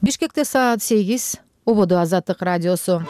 Бишкекте саат 8, Ободо Азаттык радиосу.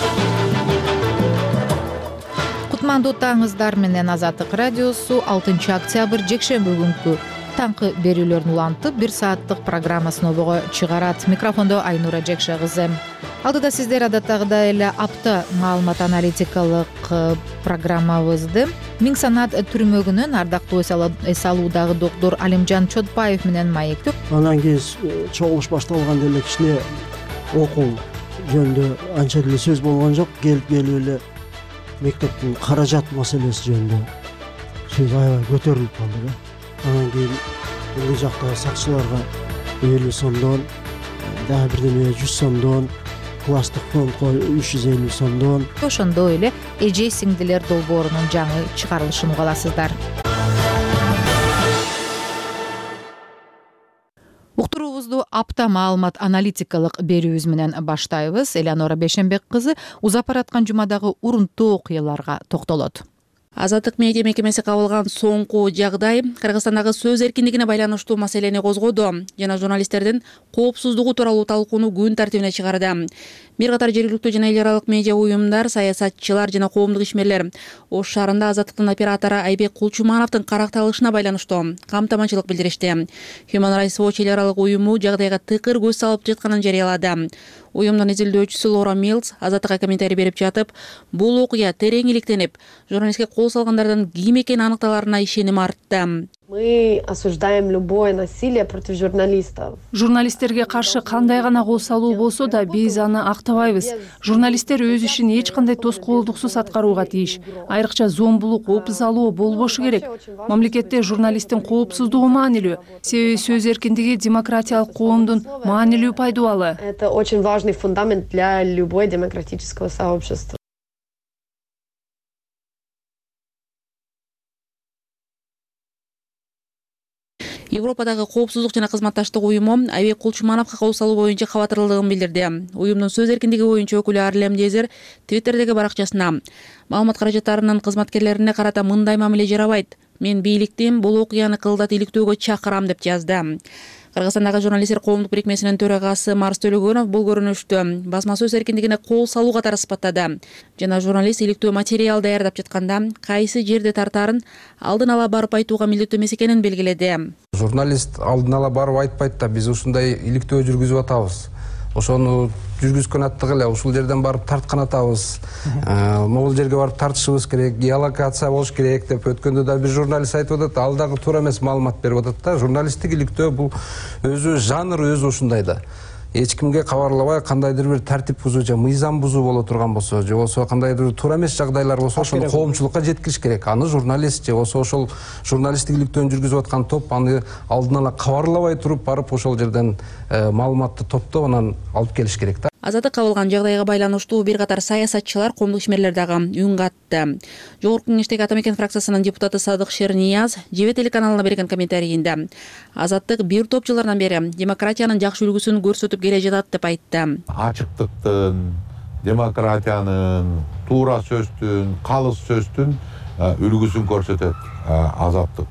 Кутмандуу таңыздар менен Азаттык радиосу 6 октябрь жекшемби күнкү таңкы берүүлөрүн улантып 1 сааттык программасын обого чыгарат. Микрофондо Айнура Жекше кызы. Алдыда сиздер адаттагыдай эле апта маалымат аналитикалык программабызды Миң санат түрмөгүнөн ардактуу эс алуудагы доктор Алимжан Чотбаев менен маектеп. Анан кийин чогулуш башталганда эле кичине окуу жөнүндө анча деле сөз болгон жок. Келип эле мектептин каражат маселеси жөнүндө сөз аябай көтөрүлүп калды да. Анан кийин бул жакта сакчыларга 50 сомдон, дагы бирдеме 100 сомдон, класстык фондко 350 сомдон. Ошондой эле эже сиңдилер долбоорунун жаңы чыгарылышын угаласыздар. Уктуруубузду апта маалымат аналитикалык берүүбүз менен баштайбыз. Элеонора Бешенбек кызы узап бараткан жумадагы урунттуу окуяларга токтолот. Азаттык медиа мекемеси кабылган соңку жагдай Кыргызстандагы сөз эркиндигине байланыштуу маселени козгоду жана журналисттердин коопсуздугу тууралуу талкууну күн тартибине чыгарды. Бир катар жергиликтүү жана эл аралык медиа уюмдар, саясатчылар жана коомдук ишмерлер Ош шаарында Азаттыктын оператору Айбек Кулчумановдун каракталышына байланыштуу камтаманчылык билдиришти. Human Rights Watch эл аралык уюму жагдайга тыкыр көз салып жатканын жарыялады. Уюмдун изилдөөчүсү Лора Милс Азаттыкка комментарий берип жатып, бул окуя терең иликтенип, журналистке кол салгандардан ким экени аныкталарына ишеним артты. Мы осуждаем любое насилие против журналистов. Журналисттерге каршы кандай гана кол салуу болсо да биз аны актабайбыз. Журналисттер өз ишин эч кандай тоскоолдуксуз аткарууга тийиш. Айрыкча зомбулук, опуз алуу болбошу керек. Мамлекетте журналисттин коопсуздугу маанилүү. Себеби сөз эркиндиги демократиялык коомдун маанилүү пайдубалы. Это очень важный фундамент для любой демократического сообщества. Европадагы коопсуздук жана кызматташтык уюму Айбек Кулчумановго кол салуу боюнча кабатырдыгын билдирди. Уюмдун сөз эркиндиги боюнча өкүлү Арлем Дезер Твиттердеги баракчасына маалымат каражаттарынын кызматкерлерине карата мындай мамиле жарабайт. Мен бийликтин бул окуяны кылдат иликтөөгө чакырам деп жазды. Кыргызстандагы журналисттер коомдук бирикмесинин төрагасы Марс Төлөгөнов бул көрүнүштү басма сөз эркиндигине кол салуу катары сыпаттады. Жана журналист иликтөө материал даярдап жатканда кайсы жерде тартаарын алдын ала барып айтууга милдеттүү эмес экенин белгиледи. Журналист алдын ала барып айтпайт да, биз ушундай иликтөө жүргүзүп атабыз. Ошону жүргүзгөн аттык эле ушул жерден барып тарткан атабыз. Могул жерге барып тартышыбыз керек, геолокация болуш керек деп өткөндө да бир журналист айтып атат, ал дагы туура эмес маалымат берип атат да. Журналисттик иликтөө бул өзү жанр өзү ушундай да. Эч кимге кабарлабай кандайдыр бир тартип бузуу же мыйзам бузуу боло турган болсо, же болсо кандайдыр бир туура эмес жагдайлар болсо, ошону коомчулукка жеткириш керек. Аны журналист же болсо ошол журналисттик иликтөөнү жүргүзүп аткан топ аны алдын ала кабарлабай туруп барып ошол жерден маалыматты топтоп анан алып келиш керек да. Азаттык кабылган жагдайга байланыштуу бир катар саясатчылар, коомдук ишмерлер дагы үн катты. Жогорку кеңештеги Атамекен фракциясынын депутаты Садык Шернияз Жебе телеканалына берген комментарийинде Азаттык бир топ жылдардан бери демократиянын жакшы үлгүсүн көрсөтүп келе жатат деп айтты. Ачыктыктын, демократиянын, туура сөздүн, калыс сөздүн үлгүсүн көрсөтөт Азаттык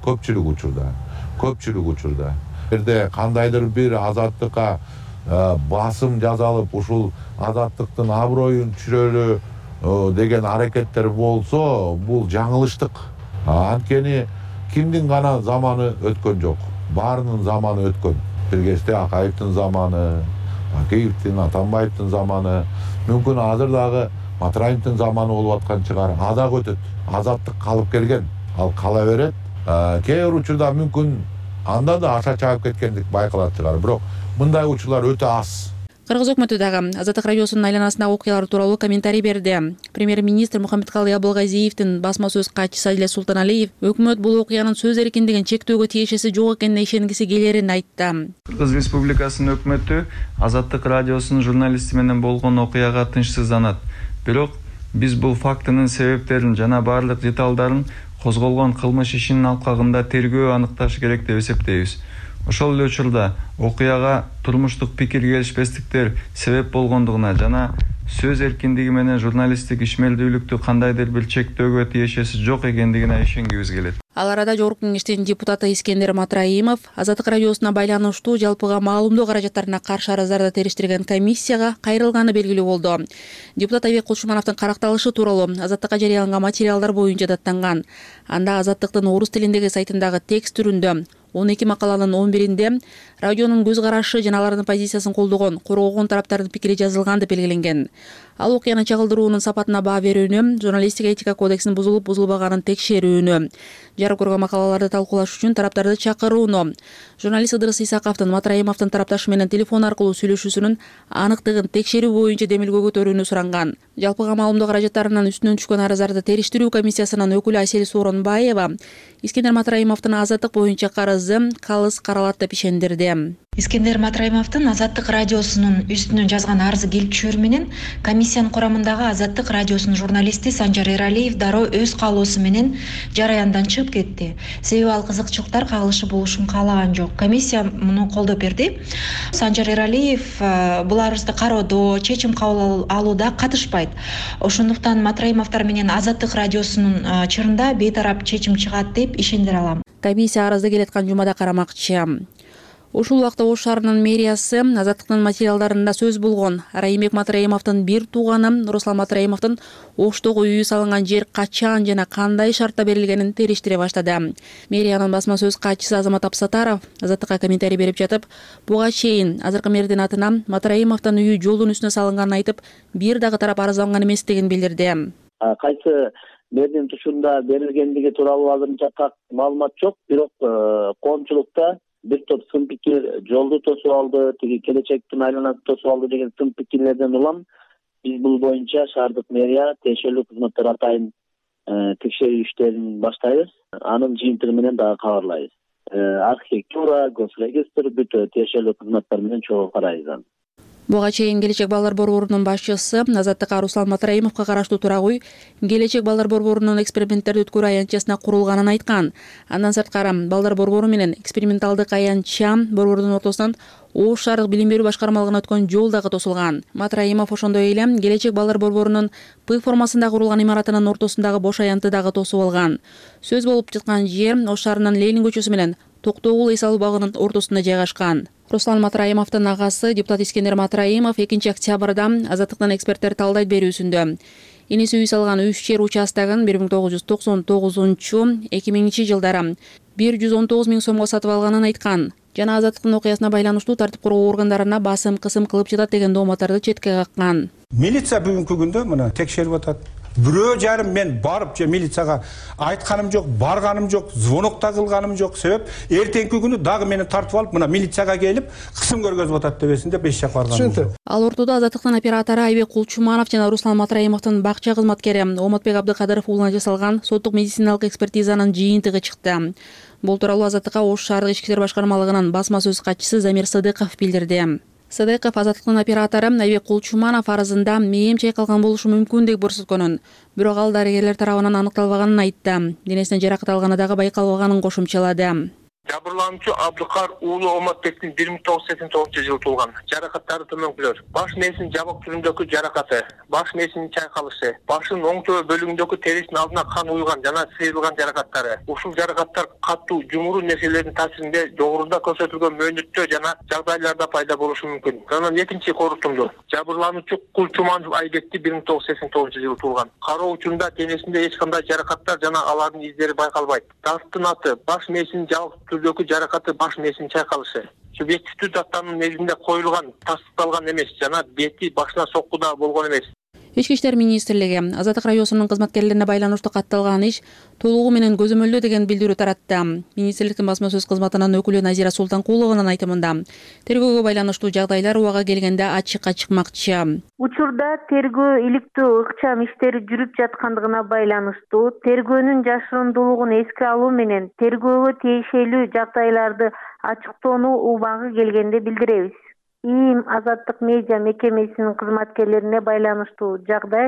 көпчүлүк учурда. Бирде кандайдыр бир Азаттыкка басым жазалып ушул Азаттыктын аброюн түшүрөлү деген аракеттер болсо, бул жаңылыштык. Анткени кимдин гана заманы өткөн жок, баарынын заманы өткөн. Бир кезде Акаевдин заманы, Акеевдин, Атамбаевдин заманы, мүмкүн азыр дагы Матраевдин заманы болуп аткан чыгар. Адак өтөт. Азаттык калып келген, ал кала берет. Кээ бир учурда мүмкүн анда да аша чаап кеткендик байкалат чыгар, бирок мындай учурлар өтө аз. Кыргыз өкмөтү дагы Азаттык радиосунун айланасындагы окуялар тууралуу комментарий берди. Премьер-министр Мухаммедкалый Абылгазиевдин басма сөз катчысы Адилет Султаналиев өкмөт бул окуянын сөз эркиндигин чектөөгө тиешеси жок экенине ишенгиси келерин айтты. Кыргыз Республикасынын өкмөтү Азаттык радиосунун журналисти менен болгон окуяга тынчсызданат. Бирок биз бул фактынын себептерин жана баардык деталдарын козголгон кылмыш ишинин алкагында тергөө аныкташ керек деп эсептейбиз. Ошол эле учурда окуяга турмуштук пикир келишпестиктер себеп болгондугуна жана сөз эркиндиги менен журналисттик ишмердүүлүктү кандайдыр бир чектөөгө тиешеси жок экендигине ишенгибиз келет. Ал арада Жогорку Кеңештин депутаты Искендер Матраимов Азаттык радиосуна байланыштуу жалпыга маалымдоо каражаттарына каршы арыздарды териштирген комиссияга кайрылганы белгилүү болду. Депутат Айбек Кулчумановдун каракталышы тууралуу Азаттыкка жарыяланган материалдар боюнча даттанган. Анда Азаттыктын орус тилиндеги сайтындагы текст түрүндө 12 макаланын 11-inde радионун көз карашы жана алардын позициясын колдогон, коргогон тараптардын пикири жазылган деп белгиленген. Ал окуяны чагылдыруунун сапатына баа берүүнү, журналистика этика кодексинин бузулуп-бузулбаганын текшерүүнү, жарык көргөн макалаларды талкуулаш үчүн тараптарды чакырууну, журналист Ыдырыс Исаковдун Матраимовдун тарапташы менен телефон аркылуу сүйлөшүүсүнүн аныктыгын текшерүү боюнча демилгөө көтөрүүнү суранган. Жалпыга маалымдоо каражаттарынын үстүнөн түшкөн арыздарды териштирүү комиссиясынын өкүлү Асель Сооронбаева Искендер Матраимовдун азаттык боюнча карызы калыс каралат деп ишендирди. Искендер Матраимовдун Азаттык радиосунун үстүнөн жазган арызы келип түшөр менен комиссиянын курамындагы Азаттык радиосунун журналисти Санжар Эралиев дароо өз каалоосу менен жараяндан чыгып кетти. Себеби ал кызыкчылыктар кагылышы болушун каалаган жок. Комиссия муну колдоп берди. Санжар Эралиев бул арызды кароодо, чечим кабыл алууда катышпайт. Ошондуктан Матраимовдор менен Азаттык радиосунун чырында бейтарап чечим чыгат деп ишендире алам. Комиссия арызды келаткан жумада карамакчы. Ушул убакта Ош шаарынын мэриясы Азаттыктын материалдарында сөз болгон Райымбек Матраимовдун бир тууганы Руслан Матраимовдун Оштогу үйү салынган жер качан жана кандай шартта берилгенин териштире баштады. Мэриянын басма сөз катчысы Азамат Апсатаров Азаттыкка комментарий берип жатып, буга чейин азыркы мэрдин атынан Матраимовдун үйү жолдун үстүнө салынганын айтып, бир дагы тарап арызданган эместигин билдирди. Кайсы мэрдин тушунда берилгендиги тууралуу азырынча так маалымат жок, бирок коомчулукта бир топ сын пикир жолду тосуп алды, тиги келечектин айланасы тосуп алды деген сын пикирлерден улам биз бул боюнча шаардык мэрия тиешелүү кызматтар атайын текшерүү иштерин баштайбыз. Анын жыйынтыгы менен дагы кабарлайбыз. Архитектура, госрегистр бүт тиешелүү кызматтар менен чогуу карайбыз. Буга чейин Келечек балдар борборунун башчысы Азаттыкка Руслан Матраимовго караштуу турак үй Келечек балдар борборунун эксперименттерди өткөрүү аянтчасына курулганын айткан. Андан сырткары балдар борбору менен эксперименталдык аянтча борбордун ортосунан Ош шаардык билим берүү башкармалыгына өткөн жол дагы тосулган. Матраимов ошондой эле Келечек балдар борборунун П формасында курулган имаратынын ортосундагы бош аянтты дагы тосуп алган. Сөз болуп жаткан жер Ош шаарынын Ленин көчөсү менен Токтогул эс алуу багынын ортосунда жайгашкан. Руслан Матраимовдун агасы депутат Искендер Матраимов 2 октябрда Азаттыктын эксперттер талдайт берүүсүндө энеси үй салган 3 жер участогун 1999-2000 жылдары 119 000 сомго сатып алганын айткан жана Азаттыктын окуясына байланыштуу тартип коргоо органдарына басым кысым кылып жатат деген дооматтарды четке каккан. Милиция бүгүнкү күндө мына текшерип атат. Бирөө жарым мен барып же милицияга айтканым жок, барганым жок, звонок да кылганым жок. Себеп эртеңки күнү дагы мени тартып алып, мына милицияга келип, кысым көргөзүп атат дебесин деп эч жакка барганым жок. Ал ортодо Азаттыктын оператору Айбек Кулчуманов жана Руслан Матраимовдун бакча кызматкери Оматбек Абдыкадыров уулуна жасалган соттук медициналык экспертизанын жыйынтыгы чыкты. Бул тууралуу Азаттыкка Ош шаардык ички иштер башкармалыгынын басма сөз катчысы Замир Сыдыков билдирди. Сыдыков Азаттыктын оператору Айбек Кулчуманов арызында мээм чайкалган болушу мүмкүн деп көрсөткөнүн, бирок ал дарыгерлер тарабынан аныкталбаганын айтты. Денесинен жаракат алганы дагы байкалбаганын кошумчалады. Жабырлануучу Абдыкар уулу Оматбектин 1989 жылы туулган. Жаракаттары төмөнкүлөр. Баш мээсинин жабык түрүндөгү жаракаты, баш мээсинин чайкалышы, башынын оң төбө бөлүгүндөгү терисинин алдына кан уйган жана сыйрылган жаракаттары. Ушул жаракаттар катуу, жумуруу нерселердин таасиринде жогоруда көрсөтүлгөн мөөнөттө жана жагдайларда пайда болушу мүмкүн. Анан экинчи корутунду. Жабырлануучу Кулчуманов Айбекти 1989 жылы туулган. Кароо учурунда денесинде эч кандай жаракаттар жана алардын издери байкалбайт. Дасттын аты, баш мээсинин жабык түрдөгү жаракаты, баш мээсинин чайкалышы. Субъективдүү даттанын негизинде коюлган, тастыкталган эмес жана бети башына соккуда болгон эмес. Ички иштер министрлиги Азаттык радиосунун кызматкерлерине байланыштуу катталган иш толугу менен көзөмөлдөө деген билдирүү таратты. Министрликтин басма сөз кызматынын өкүлү Назира Султанкулованын айтымында тергөөгө байланыштуу жагдайлар убага келгенде ачыкка чыкмакчы. Учурда тергөө иликтөө ыкчам иштери жүрүп жаткандыгына байланыштуу тергөөнүн жашырундуулугун эске алуу менен тергөөгө тиешелүү жагдайларды ачыктоону убагы келгенде билдиребиз. Азаттык медиа мекемесинин кызматкерлерине байланыштуу жагдай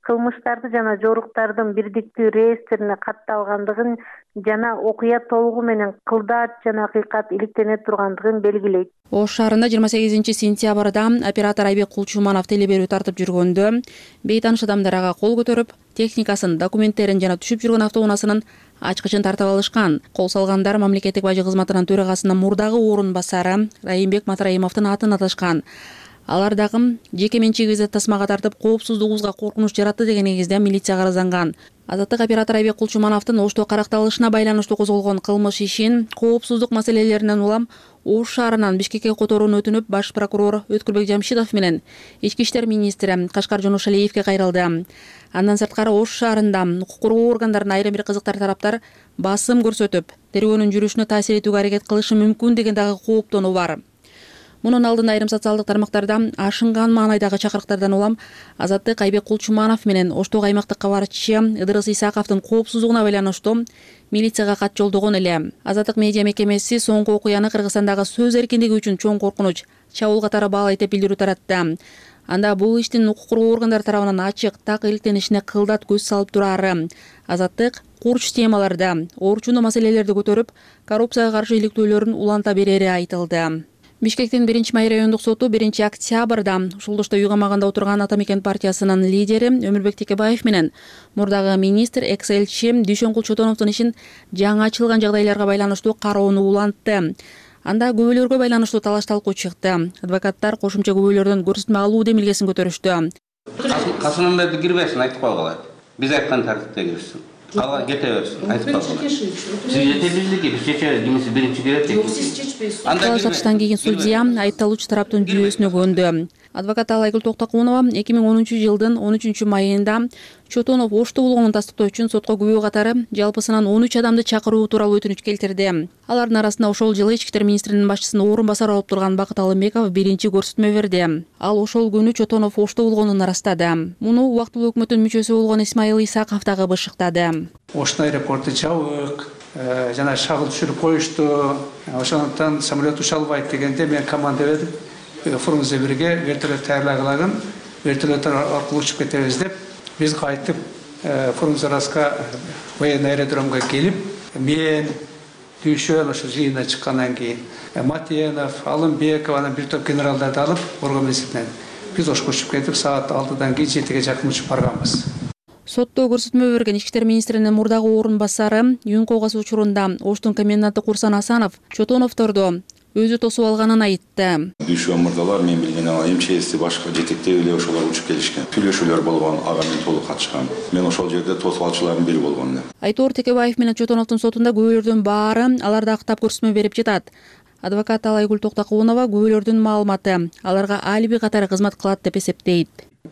кылмыштарды жана жоруктардын бирдиктүү реестрине катталгандыгын жана окуя толугу менен кылдаат жана акыйкат иликтене тургандыгын белгилейт. Ош шаарында 28-сентябрда оператор Айбек Кулчуманов телеберүү тартып жүргөндө бейтаныш адамдар ага кол көтөрүп, техникасын, документтерин жана түшүп жүргөн автоунаасынын ачкычын тартып алышкан. Кол салгандар мамлекеттик бажы кызматынын төрагасынын мурдагы орун басары Райымбек Матраимовдун атын аташкан. Алар дагы жеке менчигибизди тасмага тартып, коопсуздугубузга коркунуч жаратты деген негизде милицияга арызланган. Азаттык оператор Айбек Кулчумановдун Ошто каракталышына байланыштуу козголгон кылмыш ишин коопсуздук маселелеринен улам Ош шаарынан Бишкекке которууну өтүнүп, баш прокурор Өткүлбек Жамшитов менен Ички иштер министри Кашкар Жонушалиевге кайрылды. Андан сырткары Ош шаарында укук коргоо органдарынын айрым бир кызыктар тараптар басым көрсөтүп, тергөөнүн жүрүшүнө таасир этүүгө аракет кылышы мүмкүн деген дагы кооптонуу бар. Мунун алдында айрым социалдык тармактарда ашынган маанайдагы чакырыктардан улам Азаттык Айбек Кулчуманов менен Оштогу аймактык кабарчы Ыдырыс Исаковдун коопсуздугуна байланыштуу милицияга кат жолдогон эле. Азаттык медиа мекемеси соңку окуяны Кыргызстандагы сөз эркиндиги үчүн чоң коркунуч, чабуул катары баалайт деп билдирүү таратты. Анда бул иштин укук коргоо органдары тарабынан ачык, так иликтенишине кылдат көз салып турары. Азаттык курч темаларда орчундуу маселелерди көтөрүп, коррупцияга каршы иликтөөлөрүн уланта берери айтылды. Бишкектин 1-майыр райондук соту 1-октябрда ушулдушта үй камагында отурган Ата Мекен партиясынын лидери Өмүрбек Текебаев менен мурдагы министр экс-элчи Дүйшөнкул Чотоновдун ишин жаңы ачылган жагдайларга байланыштуу кароону улантты. Анда күбөлөргө байланыштуу талаш талкуу чыкты. Адвокаттар кошумча күбөлөрдөн көрсөтмө алуу демилгесин көтөрүштү. Касымбекти кирбесин айтып койгула. Биз айткан тартипте кирсин. Кала кете берсин, айтып койгула. Сиз жетелүүлүгү биз чечебиз, кимиси биринчи кирет. Жок, сиз чечпейсиз. Анда сатыштан кийин судья айыпталуучу тараптын жүйөсүнө көндү. Адвокат Айгүл Токтокунова 2010-жылдын 13-майында Чотонов Ошто улугун тастыктоо үчүн сотко күбө катары жалпысынан 13 адамды чакыруу тууралуу өтүнүч келтирди. Алардын арасында ошол жылы Ички иштер министринин башчысынын орун басары болуп турган Бакыт Алымбеков биринчи көрсөтмө берди. Ал ошол күнү Чотонов Ошто улугун арастады. Муну убактылуу өкмөттүн мүчөсү болгон Исмаил Исаков дагы бышыктады. Ошто аэропорту жабык, жана шагыл түшүрүп коюшту. Ошондуктан самолет уча албайт дегенде мен команда бердим. Фурумузда бирге вертолет даярлагылагын, вертолеттер аркылуу учуп кетебиз деп, биз кайтып Фурумзараска военный аэродромго келип, мен Дүйшөн ошо жыйына чыккандан кийин Матенов, Алымбеков, анан бир топ генералдарды алып Орго мезгилинен биз Ошко учуп кетип, саат 6-дан кийин 7-ге жакын учуп барганбыз. Сотто көрсөтмө берген Ички иштер министринин мурдагы орун басары Юнко касуу учурунда Оштун коменданты Курсан Асанов Чотоновдорду өзү тосуп алганын айтты. Дүйшөн мырдалар мен билген МЧСти башка жетектей эле ошолор учуп келишкен. Сүйлөшүүлөр болгон, ага мен толук катышкан. Мен ошол жерде тосуп алчылардын бири болгон. Айтор Текебаев менен Чотоновдун сотунда күбөлөрдүн баары аларды актап көрсөтмө берип жатат. Адвокат Айгүл Токтокунова күбөлөрдүн маалыматы аларга алиби катары кызмат кылат деп эсептейт.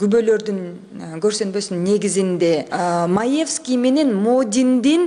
Күбөлөрдүн көрсөтмөсүнүн негизинде Маевский менен Модиндин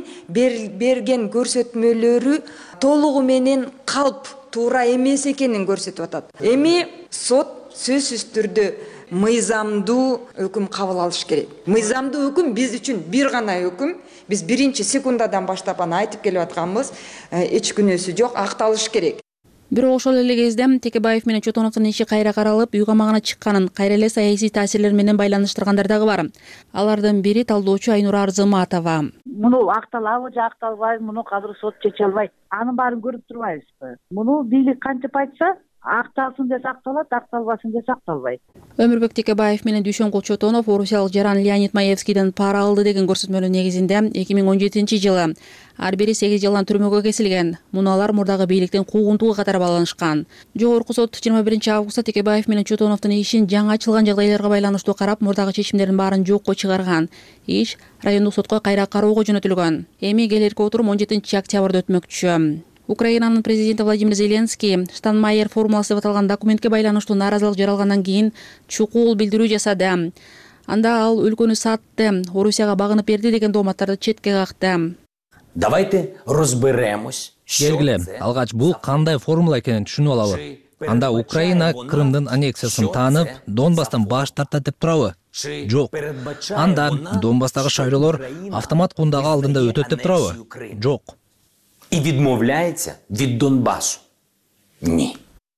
берген көрсөтмөлөрү толугу менен калп туура эмес экенин көрсөтүп атат. Эми сот сөзсүз түрдө мыйзамдуу өкүм кабыл алыш керек. Мыйзамдуу өкүм биз үчүн бир гана өкүм. Биз биринчи секундадан баштап аны айтып келип атканбыз. Эч күнөөсү жок, акталыш керек. Бирок ошол эле кезде Текебаев менен Чотоновдун иши кайра каралып, үй камагына чыкканын, кайра эле саясий таасирлер менен байланыштыргандар дагы бар. Алардын бири талдоочу Айнура Арзыматова. Муну акталабы же акталбайбы, муну азыр сот чече албайт. Анын баарын көрүп турбайбызбы? Муну бийлик кантип айтса, акталсын десе акталат, акталбасын десе акталбайт. Өмүрбек Текебаев менен Дүйшөнкул Чотонов орусиялык жаран Леонид Маевскийден пара алды деген көрсөтмөнүн негизинде 2017-жылы ар бири 8 жылдан түрмөгө кесилген. Муну алар мурдагы бийликтин куугунтугу катары байланышкан. Жогорку сот 21-августта Текебаев менен Чотоновдун ишин жаңы ачылган жагдайларга байланыштуу карап, мурдагы чечимдердин баарын жокко чыгарган. Иш райондук сотко кайра кароого жөнөтүлгөн. Эми келерки отурум 17-октябрда өтмөкчү. Украинанын президенти Владимир Зеленский Штайнмайер формуласы деп аталган документке байланыштуу нааразылык жаралгандан кийин чукул билдирүү жасады. Анда ал өлкөнү сатты, Орусияга багынып берди деген дооматтарды четке какты. Давайте разберемось. Келгиле, алгач бул кандай формула экенин түшүнүп алалы. Анда Украина Крымдын аннексиясын таанып, Донбастан баш тартат деп турабы? Жок. Анда Донбастагы шайлоолор автомат кундагы алдында өтөт деп турабы? Жок. І відмовляється від Донбасу. Ні.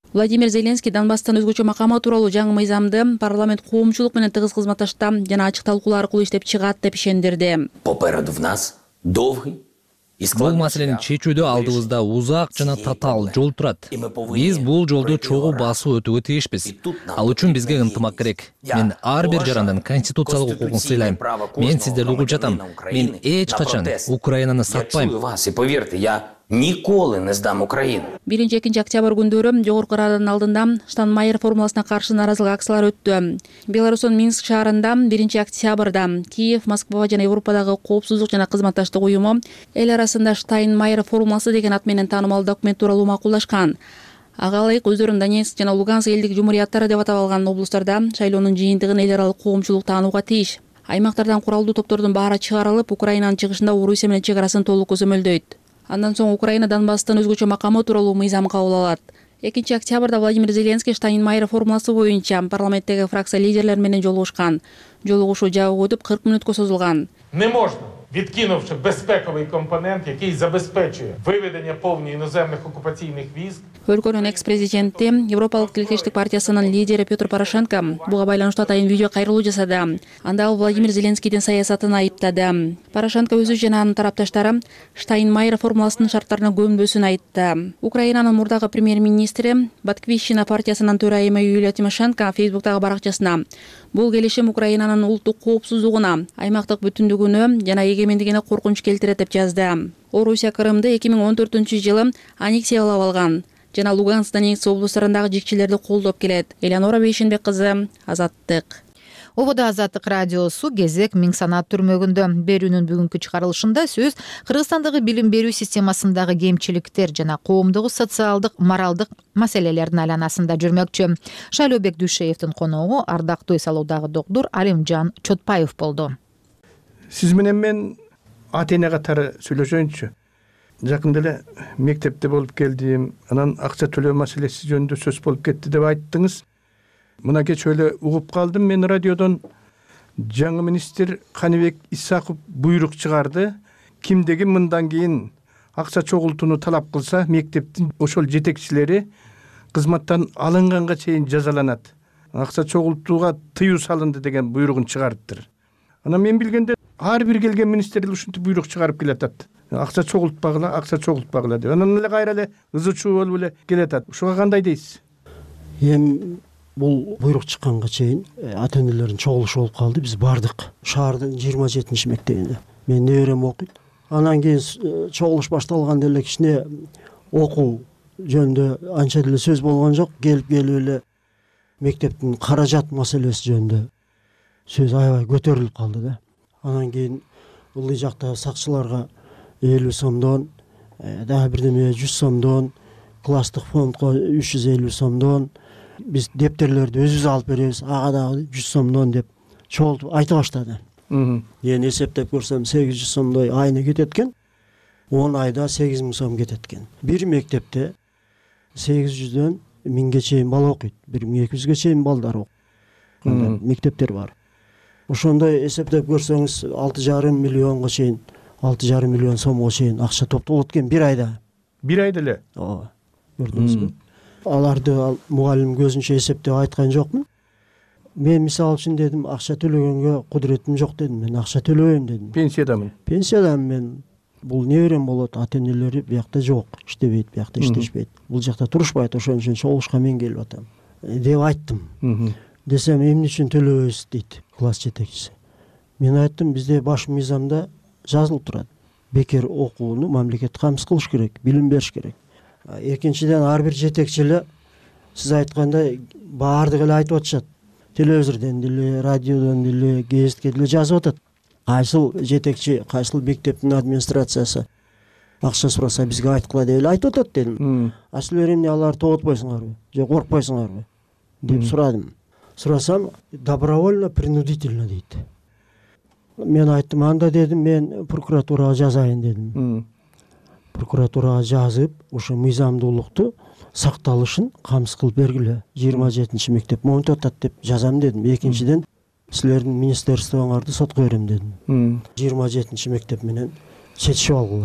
Владимир Зеленский Донбасстан өзгөчө макама тууралуу жаңы мыйзамды парламент коомчулук менен тыгыз кызматташта жана ачык талкуулар аркылуу иштеп чыгат деп ишендирди. Попереду в нас долгий. Бул маселени чечүүдө алдыбызда узак жана татаал жол турат. Биз бул жолду чогуу басып өтүүгө тийишпиз. Ал үчүн бизге ынтымак керек. Мен ар бир жарандын конституциялык укугун сыйлайм. Мен сиздерди угуп жатам. Мен эч качан Украинаны сатпайм. И поверьте, я николы не сдам Украину. 1-2 октябрь күндөрү Жогорку Раданын алдында Штайнмайер формуласына каршы нааразылык акциялар өттү. Беларустун Минск шаарында 1 октябрда Киев, Москва жана Европадагы коопсуздук жана кызматташтык уюму эл арасында Штайнмайер формуласы деген ат менен таанымал документ тууралуу макулдашкан. Ага ылайык өздөрүн Донецк жана Луганск элдик жумурияттары деп атап алган облустарда шайлоонун жыйынтыгын эл аралык коомчулук таанууга тийиш. Аймактардан куралдуу топтордун баары чыгарылып, Украинанын чыгышында Орусия менен чек арасын толук көзөмөлдөйт. Андан соң Украина Донбасстын өзгөчө макамы тууралуу мыйзам кабыл алат. 2 октябрда Владимир Зеленский Штайнмайер формуласы боюнча парламенттеги фракция лидерлери менен жолугушкан. Жолугушуу жабык өтүп 40 мүнөткө созулган. Не можна, відкинувши безпековий компонент, який забезпечує виведення повні іноземних окупаційних військ. Өлкөнүн экс-президенти, Европалык Тилкештик партиясынын лидери Петр Порошенко буга байланыштуу атайын видео кайрылуу жасады. Анда ал Владимир Зеленскийдин саясатын айыптады. Порошенко өзү жана анын тарапташтары Штайнмайер формуласынын шарттарына көнбөсүн айтты. Украинанын мурдагы премьер-министри Батькивщина партиясынын төрайымы Юлия Тимошенко Фейсбуктагы баракчасына бул келишим Украинанын улуттук коопсуздугуна, аймактык бүтүндүгүнө жана эгемендигине коркунуч келтирет деп жазды. Орусия Крымды 2014-жылы аннексиялап алган жана Луганск, Донецк облустарындагы жикчилерди колдоп келет. Элеонора Бейшенбек кызы, Азаттык. Ободо Азаттык радиосу кезек Миң санат түрмөгүндө берүүнүн бүгүнкү чыгарылышында сөз Кыргызстандагы билим берүү системасындагы кемчиликтер жана коомдогу социалдык, моралдык маселелердин айланасында жүрмөкчү. Шайлообек Дүйшеевдин коногу ардактуу эс алуудагы доктур Алимжан Чотпаев болду. Сиз менен мен ата-эне катары сүйлөшөйүнчү. Жакында эле мектепте болуп келдим, анан акча төлөө маселеси жөнүндө сөз болуп кетти деп айттыңыз. Мына кеч эле угуп калдым мен радиодон, жаңы министр Каныбек Исаков буйрук чыгарды. Кимдеги мындан кийин акча чогултууну талап кылса, мектептин ошол жетекчилери кызматтан алынганга чейин жазаланат. Акча чогултууга тыюу салынды деген буйругун чыгарыптыр. Анан мен билгенде ар бир келген министрлер ушинтип буйрук чыгарып келатат. Акча чогултпагыла, акча чогултпагыла деп. Анан эле кайра эле ызычуу болуп эле келатат. Ушуга кандай дейсиз? Бул буйрук чыкканга чейин ата-энелердин чогулушу болуп калды. Биз бардык шаардын 27 мектебине. Мен неберем окуйт. Анан кийин чогулуш башталганда эле кичине окуу жөнүндө анча деле сөз болгон жок. Келип эле мектептин каражат маселеси жөнүндө сөз аябай көтөрүлүп калды да. Анан кийин ылдый жакта сакчыларга 50 сомдон, дагы бирдеме 100 сомдон, класстык фондко 350 сомдон, биз дептерлерди өзүбүз алып беребиз, ага дагы 100 сомдон деп чогултуп айта баштады. Эми эсептеп көрсөм 800 сомдой айына кетет экен. 10 айда 8000 сом кетет экен. Бир мектепте 800дөн 1000ге чейин бала окуйт, 1200ге чейин балдар окуйт. Мектептер бар. Ошондой эсептеп көрсөңүз 6,5 миллионго чейин 6,5 миллион сомго чейин акча топтолот экен бир айда. Бир айда эле? Ооба. Көрдүңүзбү? Аларды мугалим көзүнчө эсептеп айткан жокмун. Мен мисалы үчүн дедим, акча төлөгөнгө кудуретим жок дедим. Мен акча төлөбөйм дедим. Пенсиядамын. Пенсиядамын мен. Бул неберем болот, ата-энелери биякта жок, иштебейт, биякта иштешпейт. Бул жакта турушпайт, ошон үчүн чогулушка мен келип атам деп айттым. Десем, эмне үчүн төлөбөйсүз дейт класс жетекчиси. Мен айттым, бизде баш мыйзамда жазылып турат. Бекер окууну мамлекет камсыз кылыш керек, билим бериш керек. Экинчиден ар бир жетекчи эле сиз айткандай баардыгы эле айтып атышат. Телевизордон деле, радиодон деле, гезитке деле жазып атат. Кайсыл жетекчи, кайсыл мектептин администрациясы акча сураса бизге айткыла деп эле айтып атат дедим. А силер эмне аларды тоотпойсуңарбы же коркпойсуңарбы деп сурадым. Сурасам, добровольно, принудительно дейт. Мен айттым, анда дедим, мен прокуратурага жазайын дедим. Прокуратурага жазып, ошо мыйзамдуулукту сакталышын камсыз кылып бергиле. 27 мектеп монтип атат деп жазам дедим. Экинчиден, силердин министерствоңарды сотко берем дедим. 27 мектеп менен чечишип алгыла.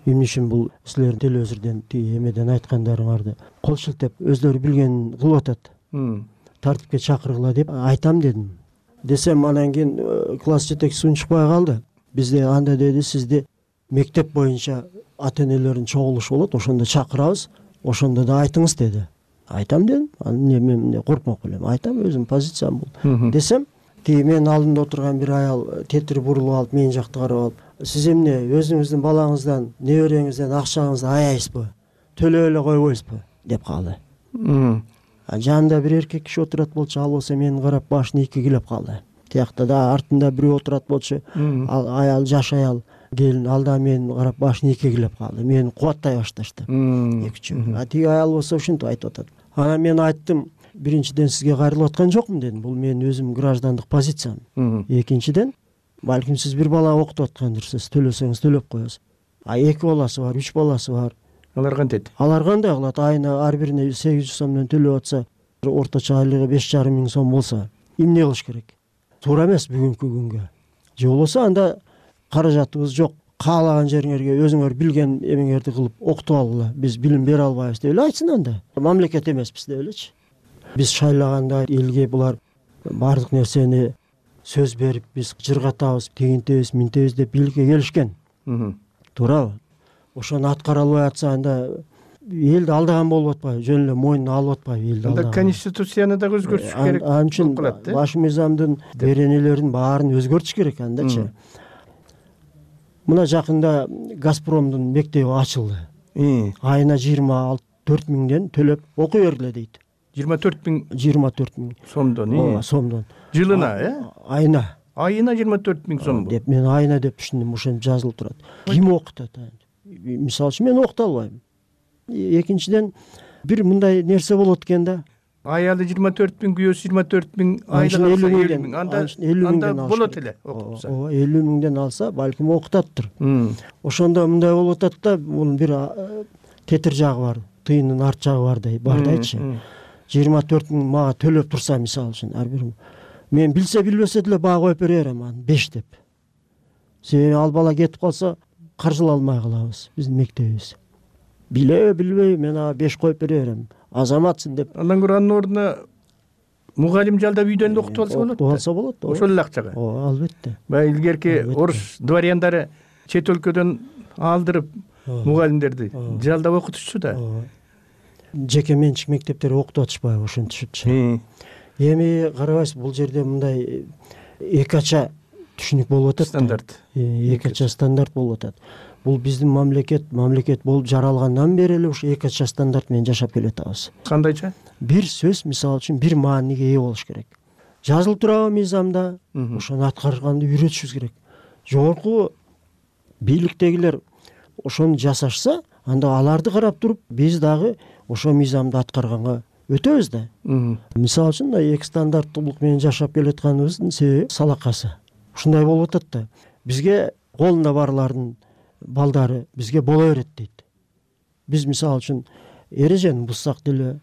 эмне үчүн бул силердин телевизордон тиги эмеден айткандарыңарды кол шилтеп өздөрү билгенин кылып атат, тартипке чакыргыла деп айтам дедим. Десем анан кийин класс жетекчиси унчукпай калды. Бизде анда деди, сизди мектеп боюнча ата энелердин чогулушу болот, ошондо чакырабыз, ошондо да айтыңыз деди. Айтам дедим. Анан мен коркмок элем. Айтам, өзүм позициям бул. Десем, тиги менин алдымда отурган бир аял тетири бурулуп алып, менин жакты карап алып, сиз эмне өзүңүздүн балаңыздан, небереңизден акчаңызды аяйсызбы? Төлөп эле койбойсузбу? деп калды. Жанында бир эркек киши отурат болчу, ал болсо мени карап башын ийкигилеп калды. Тиякта да артында бирөө отурат болчу, аял, жаш аял келин, ал да мени карап башын ийкигилеп калды. Мени кубаттай башташты. Эки-үчөө. Тиги аял болсо ушинтип айтып атат. Анан мен айттым, биринчиден сизге кайрылып аткан жокмун дедим. Бул менин өзүм граждандык позициям. Экинчиден, балким сиз бир бала окутуп аткандырсыз, төлөсөңүз төлөп коесуз. Эки баласы бар, 3 баласы бар. Алар кантет? Алар кандай кылат? Айына ар бирине 800 сомдон төлөп атса, орточо айлыгы 5,5 миң сом болсо, эмне кылыш керек? Туура эмес бүгүнкү күнгө. Же болбосо анда каражатыбыз жок, каалаган жериңерге өзүңөр билген эмеңерди кылып окутуп алгыла. Биз билим бере албайбыз деп эле айтсын анда. Мамлекет эмеспиз деп элечи. Биз шайлаганда элге булар бардык нерсени сөз берип, биз жыргатабыз, тигинтебиз, минтебиз деп бийликке келишкен. Туурабы? Ошону аткара албай атса, анда элди алдаган болуп атпайбы, жөн эле мойнуна алып атпайбы элди алдаган. Анда конституцияны да өзгөртүш керек. Анын үчүн баш мыйзамдын беренелерин баарын өзгөртүш керек андачы. Мына жакында Газпромдун мектеби ачылды. Айына 24 миңден төлөп окуй бергиле дейт. 24 миң сомдон. Сомдон. Жылына, Айына. Айына 24 миң сом. Деп мен айына деп түшүндүм, ошентип жазылып турат. Ким окутат? Мисалы үчүн мен окута албайм. Экинчиден бир мындай нерсе болот экен да. Аялы 24 миң, күйөөсү 24 миң, айлык алса 50 миң. Анда болот эле окутса. 50 миңден алса, балким окутаттыр. Ошондо мындай болуп атат да, бунун бир тетир жагы бар, тыйынын арт жагы бардайчы. 24 миң мага төлөп турса, мисалы үчүн, ар бир мен билсе билбесе деле баа коюп бере берем аны 5 деп. Себеби ал бала кетип калса, каржылай алмай калабыз биздин мектебибиз. Билеби билбейби, мен ага 5 коюп бере берем. Азаматсың деп. Андан көрө анын ордуна мугалим жалдап үйдөн окутуп алса болот. Окутуп алса болот. Ошол эле акчага. Албетте. Баягы илгерки орус дворяндары чет өлкөдөн алдырып мугалимдерди жалдап окутушчу да. Жеке менчик мектептер окутуп атышпайбы, ошентишипчи. Эми карабайсыз, бул жерде мындай эки ача түшүнүк болуп атат. Стандарт. Эки ача стандарт болуп атат. Бул биздин мамлекет болуп жаралгандан бери эле ушу эки ача стандарт менен жашап келатабыз. Кандайча? Бир сөз, мисалы үчүн, бир мааниге ээ болуш керек. Жазылып турабы мыйзамда, ошону аткарганды үйрөтүшүбүз керек. Жогорку бийликтегилер ошону жасашса, анда аларды карап туруп, биз дагы ошо мыйзамды аткарганга өтөбүз да. Мисалы үчүн, эки стандарттуулук менен жашап келатканыбыздын себеби салакасы. Ушундай болуп атат да. Бизге колунда барлардын балдары бизге боло берет дейт. Биз мисалы үчүн эрежени бузсак деле,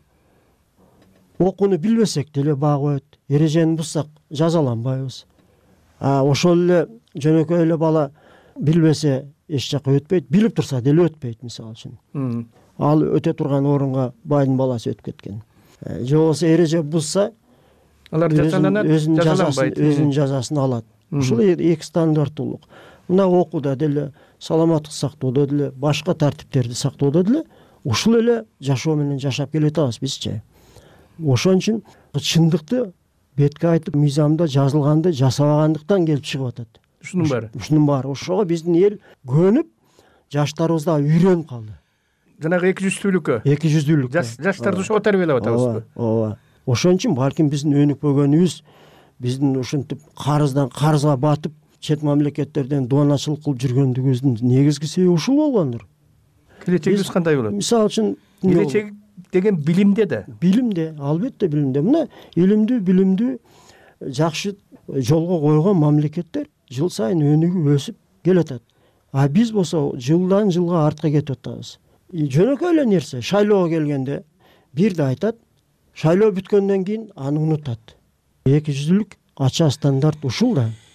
окууну билбесек деле баа коет. Эрежени бузсак жазаланбайбыз. Ошол эле жөнөкөй эле бала билбесе эч жака өтпөйт, билип турса деле өтпөйт, мисалы үчүн. Ал өтө турган орунга байдын баласы өтүп кеткен. Же болбосо эреже бузса, алар жазаланат, жазаланбайт, өзүнүн жазасын алат. Ушул эки стандарттуулук. Мына окууда деле, саламаттык сактоодо деле, башка тартиптерди сактоодо деле ушул эле жашоо менен жашап келатабыз бизчи. Ошон үчүн чындыкты бетке айтып, мыйзамда жазылганды жасабагандыктан келип чыгып атат. Ушунун баары. Ошого биздин эл көнүп, жаштарыбыз да үйрөнүп калды. Жанагы 200-түлүккө. 200-түлүк. Жаштарды ошого тарбиялап атабызбы? Ооба. Ошон үчүн балким биздин өнүкпөгөнүбүз, биздин ушинтип карыздан карызга батып, чет мамлекеттерден дооначылык кылып жүргөндүгүбүздүн негизги себеби ушул болгондур. Келечегибиз кандай болот? Мисалы үчүн, келечек деген билимде да. Билимде, албетте билимде. Мына илимдүү, билимдүү, жакшы жолго койгон мамлекеттер жыл сайын өнүгүп өсүп келатат. Биз болсо жылдан жылга артка кетип атабыз. Жөнөкөй эле нерсе, шайлоого келгенде бирди айтат, шайлоо бүткөндөн кийин аны унутат. 200-түлүк ача стандарт ушул да.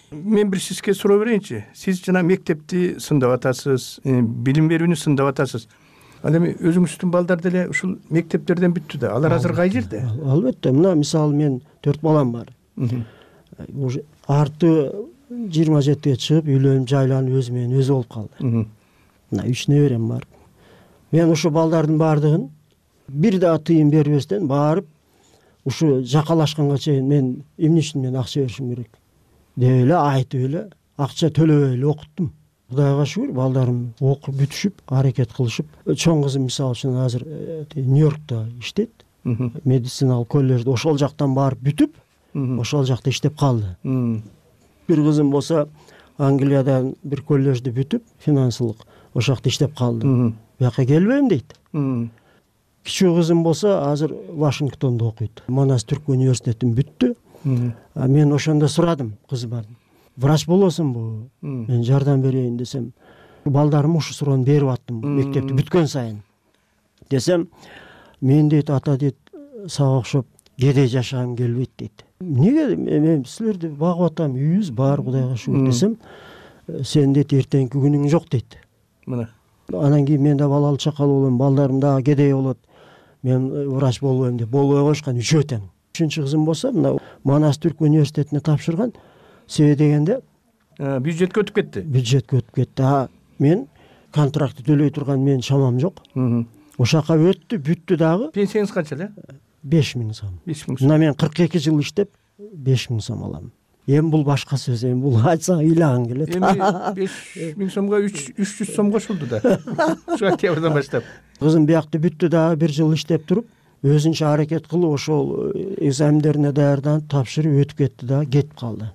Мен бир сизге суроо берейинчи. Сиз жана мектепти сындап атасыз, билим берүүнү сындап атасыз. Ал эми өзүңүздүн балдар деле ушул мектептерден бүттү да. Алар азыр кай жерде? Албетте, мына мисалы мен 4 балам бар. Уже арты 27-ге чыгып, үйлөнүп, жайланып өзү менен өзү болуп калды. Мына 3 неберем бар. Мен ушу балдардын бардыгын бир да тыйын бербестен барып, ушу жакалашканга чейин мен эмне үчүн мен акча беришим керек деп эле айтып эле акча төлөбөй эле окуттум. Кудайга шүгүр, балдарым окуп бүтүшүп, аракет кылышып. Чоң кызым мисалы үчүн азыр Нью-Йоркто иштейт. Медициналык коллежде ошол жактан барып бүтүп, ошол жакта иштеп калды. Бир кызым болсо Англиядан бир коллежди бүтүп, финансылык ошол жакта иштеп калды. Бияка келбейм дейт. Кичүү кызым болсо азыр Вашингтондо окуйт. Манас Түрк университетин бүттү. Мен ошондо сурадым кызымдан. Врач болосуңбу? Мен жардам берейин десем, балдарым ушу суроону берип аттым мектепти бүткөн сайын. Десем, мен дейт, ата дейт, сага окшоп кедей жашагым келбейт дейт. Эмнеге? Мен силерди багып атам, үйүбүз бар, Кудайга шүгүр десем, сен дейт эртеңки күнүң жок дейт. Мына. Анан кийин мен да балалуу чакалуу болом, балдарым дагы кедей болот. Мен врач болбойм деп болбой коюшкан, үчөө тең. 3-чү кызым болсо, мына Манас Түрк университетине тапшырган. Себеби дегенде бюджетке өтүп кетти. Бюджетке өтүп кетти. Мен контрактты төлөй турган мен шамам жок. Ошол жака өттү, бүттү дагы. Пенсияңыз канча эле? 5000 сом. 5000 сом. Мына мен 42 жыл иштеп 5000 сом алам. Эми бул башка сөз, эми бул айтсаң ыйлагың келет. Эми 5000 сомго 300 сом кошулду да. Ушу октябрдан баштап. Кызым биякта бүттү дагы 1 жыл иштеп туруп, өзүнчө аракет кылып ошол экзамендерине даярданып, тапшырып өтүп кетти да, кетип калды.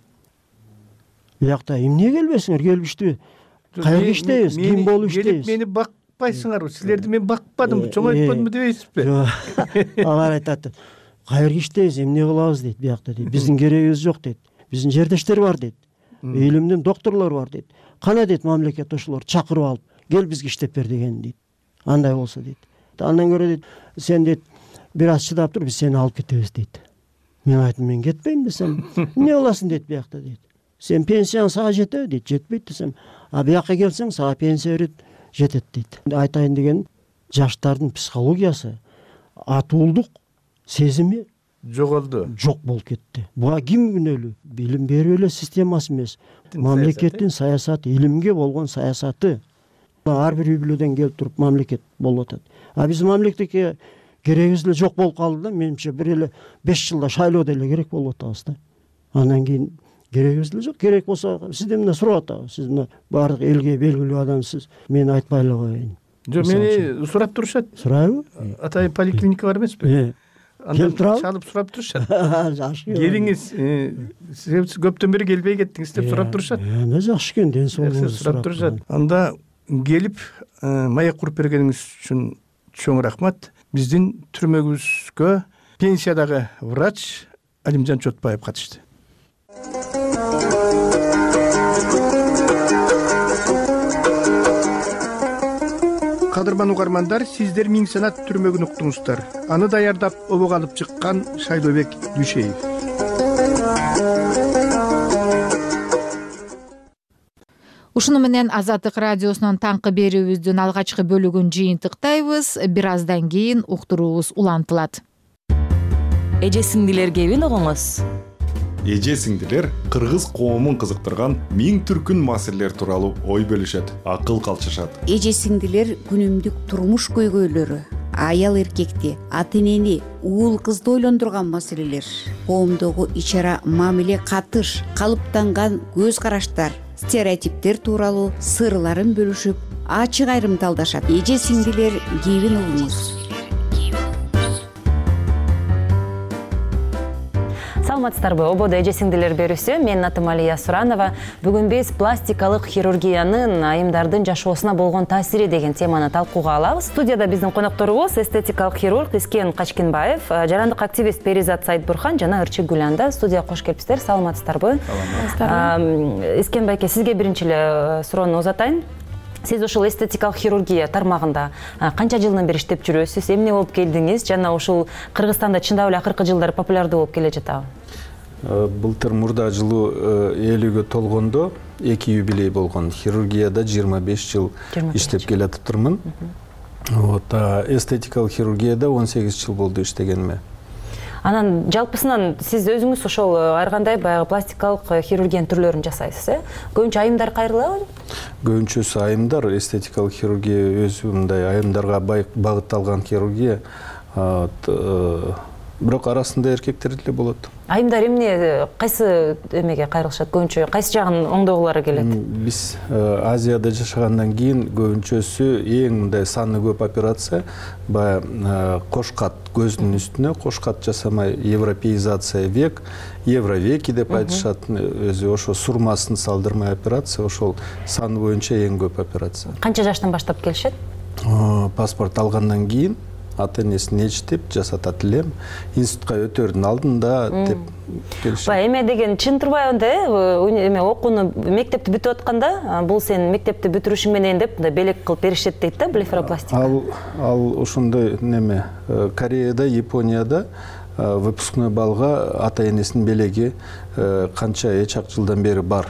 Биякта эмне келбесиңер, келиштиби? Кайерге иштейбиз, ким болуп иштейбиз? Мени бакпайсыңарбы? Силерди мен бакпадым, чоңойтпадымбы дебейсизби? Алар айтат, кайерге иштейбиз, эмне кылабыз дейт, биякта дейт. Биздин керегибиз жок дейт. Биздин жердештер бар дейт. Илимдин докторлору бар дейт. Кана дейт мамлекет ошолорду чакырып алып, кел бизге иштеп бер деген дейт. Андай болсо дейт. Андан көрө дейт, сен дейт бир аз чыдап тур, биз сени алып кетебиз дейт. Мен айттым, мен кетпейм десем, эмне кыласың дейт биякта дейт. Сен пенсияң сага жетеби дейт, жетпейт десем, бияка келсең сага пенсия берет, жетет дейт. Айтайын деген, жаштардын психологиясы, атуулдук сезими жоголду. Жок болуп кетти. Буга ким күнөөлүү? Билим берүү эле системасы эмес. Мамлекеттин саясаты, илимге болгон саясаты. Ар бир үй бүлөдөн келип туруп мамлекет болуп атат. Биз мамлекетке керегибиз эле жок болуп калды да, менимче бир эле 5 жылда шайлоо деле керек болуп атабыз да. Андан кийин керегибиз эле жок. Керек болсо сизден мына сурап атабыз. Сиз мына бардык элге белгилүү адамсыз. Мен айтпай эле коеюн. Жок, мени сурап турушат. Сурайбы? Атайын поликлиника бар эмеспи? Келип турабы? Чалып сурап турушат. Жакшы. Келиңиз, сиз көптөн бери келбей кеттиңиз деп сурап турушат. Эне жакшы экен, ден соолугуңузду сурап турушат. Анда келип маек куруп бергениңиз үчүн чоң рахмат. Биздин түрмөгүбүзгө пенсиядагы врач Алимжан Чотбаев катышты. Кадырман угармандар, сиздер Миң Санат түрмөгүн уктуңуздар. Аны даярдап, обого алып чыккан Шайлообек Дүйшеев. Ушуну менен Азаттык радиосунун таңкы берүүбүздүн алгачкы бөлүгүн жыйынтыктайбыз. Бир аздан кийин уктуруубуз улантылат. Эже сиңдилер кебин угуңуз. Эже сиңдилер кыргыз коомун кызыктырган миң түркүн маселелер тууралуу ой бөлүшөт, акыл калчышат. Эже сиңдилер күнүмдүк турмуш көйгөйлөрү, аял эркекти, ата энени, уул кызды ойлондурган маселелер, коомдогу ичара мамиле катыш, калыптанган көз караштар, стереотиптер тууралуу сырларын бөлүшүп, ачык айрымталдашат. Эже сиңдилер кебин угуңуз. Саламатсыздарбы? Ободо эже сиңдилер берүүсү. Мен атым Алия Суранова. Бүгүн биз пластикалык хирургиянын айымдардын жашоосуна болгон таасири деген теманы талкууга алабыз. Студияда биздин конокторубуз эстетикалык хирург Искен Качкенбаев, жарандык активист Перизат Сайытбурхан жана Ырчы Гүланда студияга кош келипсиздер. Саламатсыздарбы? Искен байке, сизге биринчи эле суроону узатайын. Сиз ушул эстетикалык хирургия тармагында канча жылдан бери иштеп жүрөсүз? Эмне болуп келдиңиз? Жана ушул Кыргызстанда чындап эле акыркы жылдары популярдуу болуп келе жатабы? Былтыр мурда жылы 50-ге толгондо 2 юбилей болгон. Хирургияда 25 жыл иштеп келатыптырмын. Эстетикалык хирургияда 18 жыл болду иштегениме. Анан жалпысынан сиз өзүңүз ошол ар кандай баягы пластикалык хирургиянын түрлөрүн жасайсыз, Көбүнчө айымдар кайрылабы? Көбүнчөсү айымдар, эстетикалык хирургия өзү мындай айымдарга багытталган хирургия. Бирок арасында эркектер деле болот. Айымдар эмне кайсы эмеге кайрылышат? Көбүнчө кайсы жагын оңдогулары келет? Биз Азияда жашагандан кийин көбүнчөсү эң мындай саны көп операция баягы кош кат көздүн үстүнө кош кат жасамай европеизация век, евровеки деп айтышат. Өзү ошо сурмасын салдырмай операция, ошол саны боюнча эң көп операция. Канча жаштан баштап келишет? Паспорт алгандан кийин ата-энесин ээрчитип жасатат элем. Институтка өтөрдүн алдында деп келишет. Эме деген чын турбайбы эме окууну мектепти бүтүп атканда, бул сен мектепти бүтүрүшүң менен деп белек кылып беришет дейт да, блефаропластика. Ал ошондой неме Кореяда, Японияда выпускной балга ата-энесинин белеги канча эч жылдан бери бар.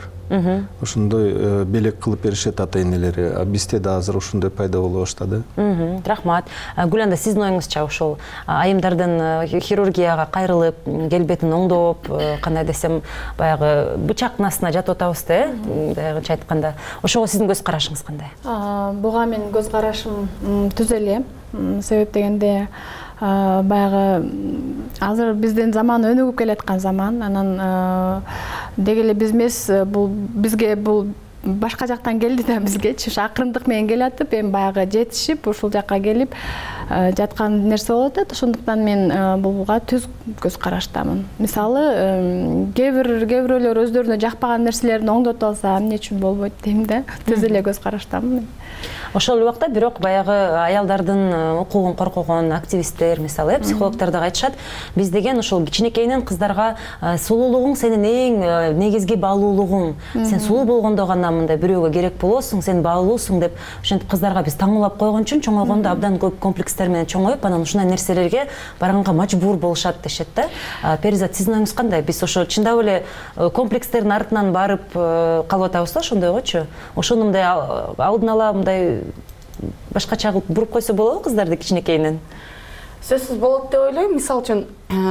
Ошондой белек кылып беришет ата-энелери. Бизде да азыр ошондой пайда боло баштады. Рахмат. Гүланда, сиздин оюңузча ошол айымдардын хирургияга кайрылып, келбетин оңдоп, кандай десем, баягы бычактын астына жатып атабыз да, баягыча айтканда. Ошого сиздин көз карашыңыз кандай? Буга менин көз карашым түз эле. Себеп дегенде баягы азыр биздин заман өнүгүп келаткан заман, анан деги эле биз эмес, бизге бул башка жактан келди да, бизгечи акырындык менен келатып, эми баягы жетишип, ушул жакка келип жаткан нерсе болуп атат. Ошондуктан мен буга түз көз караштамын. Мисалы, кээ бирөөлөр өздөрүнө жакпаган нерселерин оңдотуп алса, эмне үчүн болбойт дейм да. Түз эле көз караштамын. Ошол убакта бирок баягы аялдардын укугун коргогон активисттер, мисалы, психологдор да айтышат, биз деген ошол кичинекейинен кыздарга сулуулугуң сенин эң негизги баалуулугуң. Сен сулуу болгондо гана мындай бирөөгө керек болосуң, сен баалуусуң деп ошентип кыздарга биз таңуулап койгон үчүн чоңойгондо абдан көп комплекстер менен чоңоюп, анан ушундай нерселерге барганга мажбур болушат дешет да. Перизат, сиздин оюңуз кандай? Биз ошо чындап эле комплекстердин артынан барып калып атабыз да, ошондойгочу. Ошону мындай алдын ала мындай башкача кылып буруп койсо болобу кыздарды кичинекейинен? Сөзсүз болот деп ойлойм. Мисалы үчүн,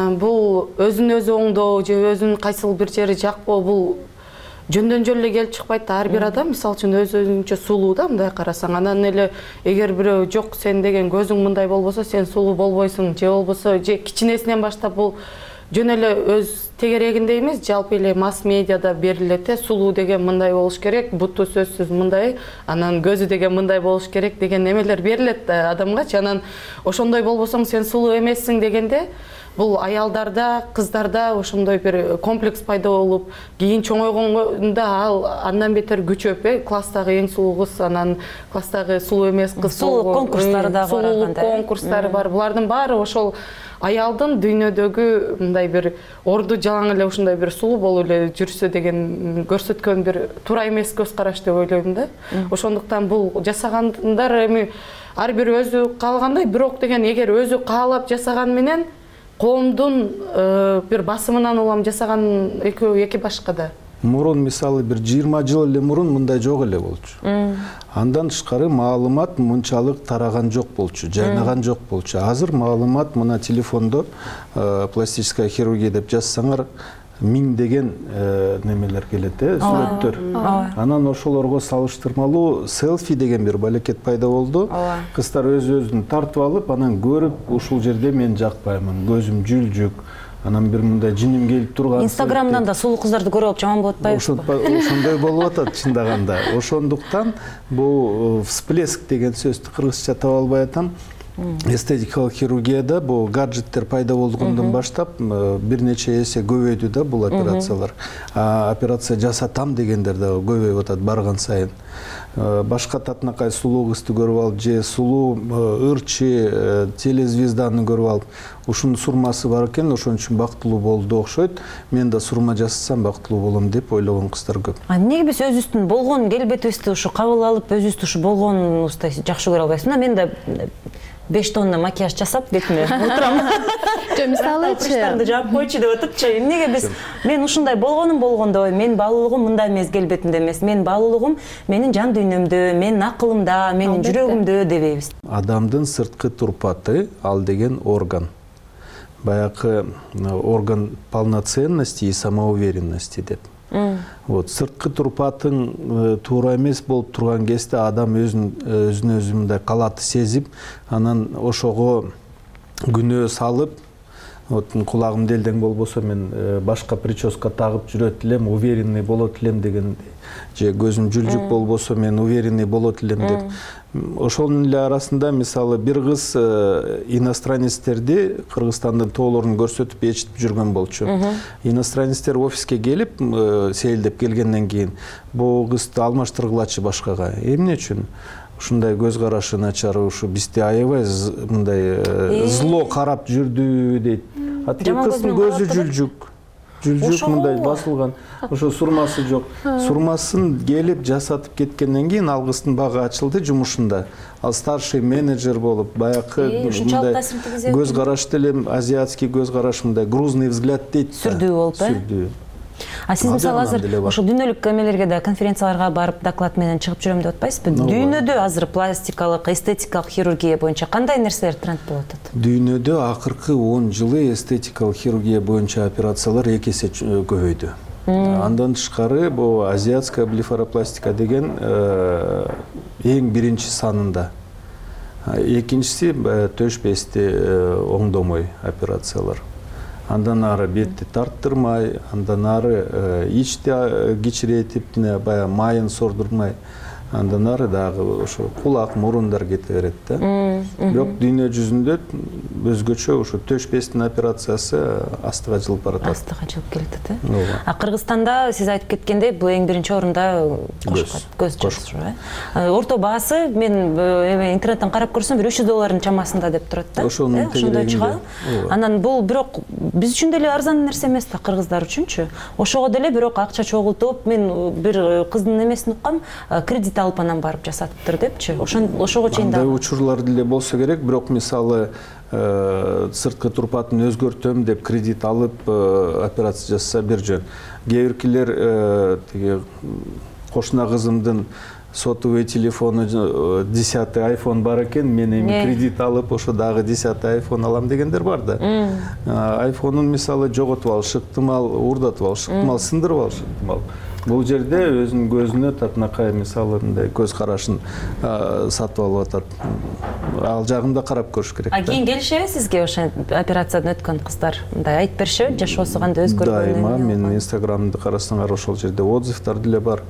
бул өзүн өзү оңдоо же өзүнүн кайсыл бир жери жакпоо, бул жөндөн жөн эле келип чыкпайт да. Ар бир адам мисалы үчүн өзүнчө сулуу да, мындай карасаң. Анан эле эгер бирөө жок, сен деген көзүң мындай болбосо, сен сулуу болбойсуң, же болбосо же кичинесинен баштап бул жөн эле өз тегерегинде эмес, жалпы эле масс медиада берилет, сулуу деген мындай болуш керек, буту сөзсүз мындай, анан көзү деген мындай болуш керек деген эмелер берилет адамгачы. Анан ошондой болбосоң сен сулуу эмессиң дегенде, бул аялдарда, кыздарда ошондой бир комплекс пайда болуп, кийин чоңойгондо ал андан бетер күчөп, класстагы эң сулуу кыз, анан класстагы сулуу эмес кыз, сулуу конкурстары да бар, сулуу конкурстары бар. Булардын баары ошол аялдын дүйнөдөгү мындай бир орду жалаң эле ушундай бир сулуу болуп эле жүрсө деген көрсөткөн бир туура эмес көз караш деп ойлойм да. Ошондуктан бул жасагандар эми ар бир өзү каалагандай, бирок деген эгер өзү каалап жасаган менен коомдун бир басымынан улам жасаган экөө эки башка да. Мурун мисалы бир 20 жыл эле мурун мындай жок эле болчу. Андан тышкары маалымат мынчалык тараган жок болчу, жайнаган жок болчу. Азыр маалымат мына телефондо пластическая хирургия деп жазсаңар 1000 деген немелер келет, сүрөттөр. Анан ошолорго салыштырмалуу селфи деген бир балекет пайда болду. Кыздар өз-өзүн тартып алып, анан көрүп, ушул жерде мен жакпаймын, көзүм жүлжүк. Анан бир мындай жиним келип турган. Инстаграмдан да сулуу кыздарды көрүп алып жаман болуп атпайбы? Ошондой болуп атат чындаганда. Ошондуктан бул всплеск деген сөздү кыргызча таба албай атам. Эстетикалык хирургияда бул гаджеттер пайда болгондон баштап бир нече эсе көбөйдү да бул операциялар. Операция жасатам дегендер да көбөйүп атат барган сайын. Башка татынакай сулуу кызды көрүп алып же сулуу ырчы телезвезданы көрүп алып, ушунун сурмасы бар экен, ошон үчүн бактылуу болду окшойт. Мен да сурма жасасам бактылуу болом деп ойлогон кыздар көп. Эмнеге биз өзүбүздүн болгон келбетибизди ушу кабыл алып, өзүбүздү ушу болгонубузду жакшы көрө албайбыз? Мен да 5 тонна макияж жасап бетиме отурам. Мисалычы жаап койчу деп атыпчы. Эмнеге биз мен ушундай болгондой, мен баалуулугум мындай эмес, келбетимде эмес. Мен баалуулугум менин жан дүйнөмдө, менин акылымда, менин жүрөгүмдө дебейбиз. Адамдын сырткы турпаты ал деген орган. Баягы орган полноценности и самоуверенности деп. Вот сырткы турпатың туура эмес болуп турган кезде адам өзүн өзү мындай калаты сезип, анан ошого күнөө салып, вот кулагым делдең болбосо мен башка прическа тагып жүрөт элем, уверенный болот элем деген, же көзүм жүлжүк болбосо мен уверенный болот элем деп. Ошонун эле арасында мисалы бир кыз иностранецтерди Кыргызстандын тоолорун көрсөтүп ээрчитип жүргөн болчу. Иностранецтер офиске келип сейилдеп келгенден кийин бул кызды алмаштыргылачы башкага. Эмне үчүн? Ушундай көз карашы начар, ушу бизди аябай мындай зло карап жүрдү дейт. А кыздын көзү жүлжүк мындай басылган, ошо сурмасы жок. Сурмасын келип жасатып кеткенден кийин ал кыздын багы ачылды жумушунда. Ал старший менеджер болуп, баягы мындай көз караш деле азиатский көз караш, мындай грузный взгляд дейт. Сүрдүү болуп, сүрдүү. А сиз мисалы азыр ошо дүйнөлүк эмелерге да, конференцияларга барып доклад менен чыгып жүрөм деп атпайсызбы? Дүйнөдө азыр пластикалык, эстетикалык хирургия боюнча кандай нерселер тренд болуп атат? Дүйнөдө акыркы 10 жылы эстетикалык хирургия боюнча операциялар 2 эсе көбөйдү. Андан тышкары бул азиатская блефаропластика деген эң биринчи санында. Экинчиси төш бести оңдомой операциялар. Андан ары бетти тарттырмай, андан ары ичти кичирейтип, бая майын сордурмай, андан ары дагы ошо кулак, мурундар кете берет да. Бирок дүйнө жүзүндө өзгөчө ошо төш бестин операциясы астыга жылып баратат. Астыга жылып келатат, э? А Кыргызстанда сиз айтып кеткендей, бул эң биринчи орунда көз жасоо, э? Орто баасы мен интернеттен карап көрсөм $300 чамасында деп турат да. Ошондой чыга. Анан бул бирок биз үчүн деле арзан нерсе эмес да, кыргыздар үчүнчү. Ошого деле бирок акча чогултуп, мен бир кыздын эмесин уккам, кредит алып анан барып жасатыптыр депчи. Ошого чейин да. Андай учурлар деле болсо керек, бирок мисалы сырткы турпатын өзгөртөм деп кредит алып операция жасаса бир жөн. Кээ биркилер тиги кошуна кызымдын сотовый телефону 10-й айфон бар экен, мен эми кредит алып ошо дагы 10-й айфон алам дегендер бар да. Айфонун мисалы жоготуп алышы ыктымал, уурдатып алышы ыктымал, сындырып алышы ыктымал. Бул жерде өзүнүн көзүнө татынакай мисалы мындай көз карашын сатып алып атат. Ал жагында карап көрүш керек. А кийин келишеби сизге ошо операциядан өткөн кыздар? Мындай айтып беришеби, жашоосу кандай өзгөргөнүн? Дайыма менин инстаграмымды карасаңар ошол жерде отзывдар деле бар.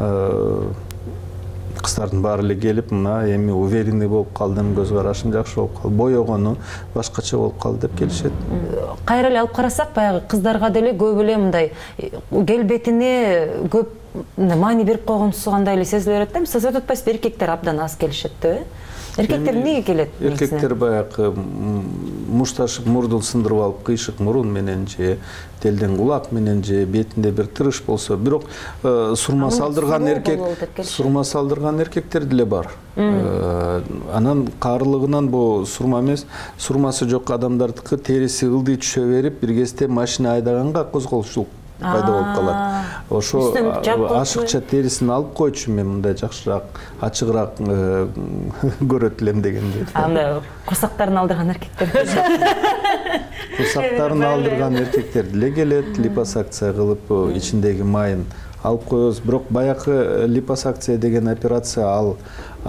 Кыздардын баары эле келип, мына эми уверенный болуп калдым, көз карашым жакшы болуп калды, боёгону башкача болуп калды деп келишет. Кайра эле алып карасак, баягы кыздарга деле көп эле мындай келбетине көп маани берип койгонсу кандай эле сезиле берет да. Сиз айтып атпайсызбы, эркектер абдан аз келишет да, э? Эркектер эмнеге келет? Эркектер баягы мушташып мурдун сындырып алып, кыйшык мурун менен же телден кулак менен же бетинде бир тырыш болсо, бирок сурма салдырган эркектер деле бар. Анан каарылыгынан бул сурма эмес, сурмасы жок адамдардыкы териси ылдый түшө берип, бир кезде машина айдаганга козголушчулук пайда болуп калат. Ошо ашыкча терисин алып койчу, мен мындай жакшыраак, ачыгыраак көрөт элем дегенде. Анда курсактарын алдырган эркектер. Курсактарын алдырган эркектер деле келет, липосакция кылып ичиндеги майын алып коебуз. Бирок баягы липосакция деген операция ал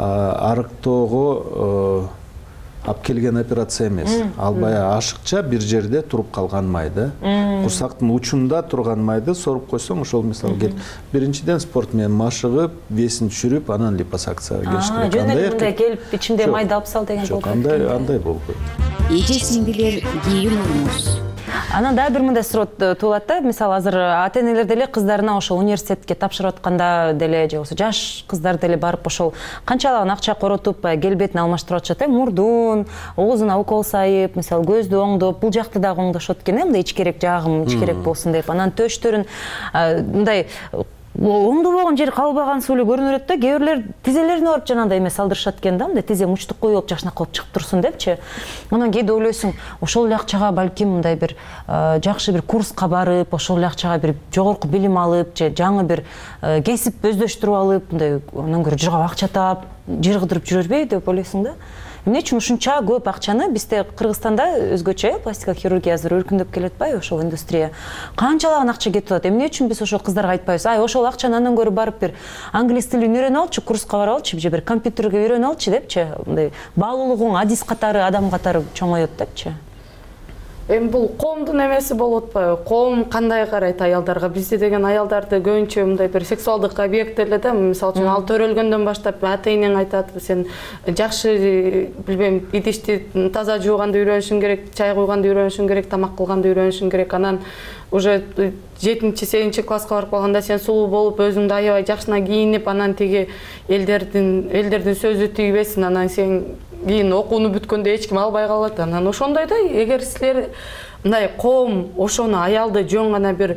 арыктоого алып келген операция эмес. Ал баягы ашыкча бир жерде туруп калган майды, курсактын учунда турган майды соруп койсоң, ошол мисалы кетип, биринчиден спорт менен машыгып, весин түшүрүп, анан липосакцияга келиш керек. Жөн эле мындай келип, ичимде майды алып сал деген болбойт. Жок, андай болбойт. Эже сиңдилер кийин урмуз. Анан дагы бир мындай суроо туулат да, мисалы азыр ата-энелер деле кыздарына ошол университетке тапшырып атканда деле же болбосо жаш кыздар деле барып ошол канчалаган акча коротуп келбетин алмаштырып атышат, мурдун, оозуна укол сайып, мисалы көздү оңдоп, бул жакты дагы оңдошот экен, мындай ичкерек жагым ичкерек болсун деп. Анан төштөрүн мындай оңдобогон жери калбаган эле көрүнүп берет да. Кээ бирлер тизелерине барып жанагындай эме салдырышат экен да, мындай тизе мучтук коюп жакшынак кылып чыгып турсун депчи. Анан кээде ойлойсуң, ошол эле акчага балким мындай бир жакшы бир курска барып, ошол эле акчага бир жогорку билим алып, же жаңы бир кесип өздөштүрүп алып, мындай андан көрө жыргап акча таап, жер кыдырып жүрө бербей деп ойлойсуң да. Эмне үчүн ушунча көп акчаны бизде Кыргызстанда өзгөчө пластикалык хирургия азыр өркүндөп келет атпайбы ошол индустрия. Канчалаган акча кетип атат. Эмне үчүн биз ошол кыздарга айтпайбыз? Ай, ошол акчаны андан көрө барып бир англис тилин үйрөнүп алчы, курска барып алчы, же бир компьютерге үйрөнүп алчы депчи. Мындай баалуулугуң адис катары, адам катары чоңоет депчи. Эми бул коомдун эмеси болуп атпайбы? Коом кандай карайт аялдарга? Бизде деген аялдарды көбүнчө мындай бир сексуалдык объект эле да. Мисалы үчүн ал төрөлгөндөн баштап ата-энең айтат, сен жакшы билбейм, идишти таза жууганды үйрөнүшүң керек, чай куйганды үйрөнүшүң керек, тамак кылганды үйрөнүшүң керек. Анан уже 7-8 класска барып калганда сен сулуу болуп, өзүңдү аябай жакшына кийинип, анан тиги элдердин сөзү тийбесин, анан сен кийин окууну бүткөндө эч ким албай калат. Анан ошондой да, эгер силер мындай коом ошону аялды жөн гана бир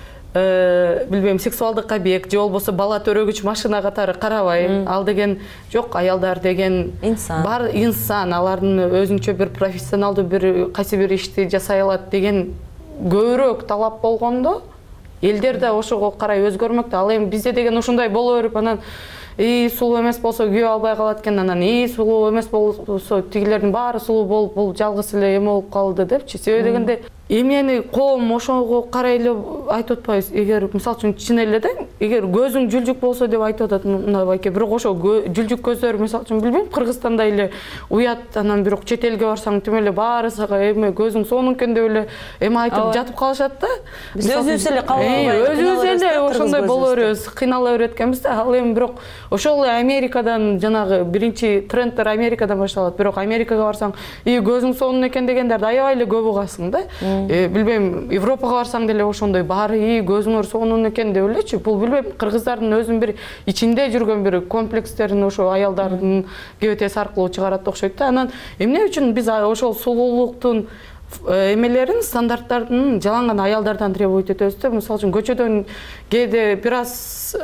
билбейм, сексуалдык объект же болбосо бала төрөгүч машина катары карабай, ал деген жок, аялдар деген инсан. Бар инсан, алардын өзүнчө бир профессионалдуу бир кайсы бир ишти жасай алат деген көбүрөөк талап болгондо элдер да ошого карай өзгөрмөктө. Ал эми бизде деген ушундай боло берип, анан сулуу эмес болсо күйөө албай калат экен, анан сулуу эмес болсо тигилердин баары сулуу болуп, бул жалгыз эле эме болуп калды депчи. Себеби дегенде эмнени коом ошого карай эле айтып атпайбыз? Эгер мисалы үчүн чын эле да, эгер көзүң жүлжүк болсо деп айтып атат мына байке, бирок ошо жүлжүк көздөр мисалы үчүн билбейм, Кыргызстанда эле уят, анан бирок чет элге барсаң тим эле баары сага эме көзүң сонун экен деп эле эме айтып жатып калышат да. Биз өзүбүз эле кабыл албай, өзүбүз эле ошондой боло беребиз, кыйнала берет экенбиз да. Ал эми бирок ошол Америкадан жанагы биринчи трендтер Америкадан башталат. Бирок Америкага барсаң, көзүң сонун экен дегендерди аябай эле көп угасың да. Билбейм, Европага барсаң деле ошондой баары көзүңөр сонун экен деп элечи. Бул билбейм, кыргыздардын өзүнүн бир ичинде жүргөн бир комплекстерин ошо аялдардын кебетеси аркылуу чыгарат окшойт да. Анан эмне үчүн биз ошол сулуулуктун эмелерин, стандарттарын жаланган аялдардан требовать этебиз да. Мисалы үчүн көчөдөн кээде бир аз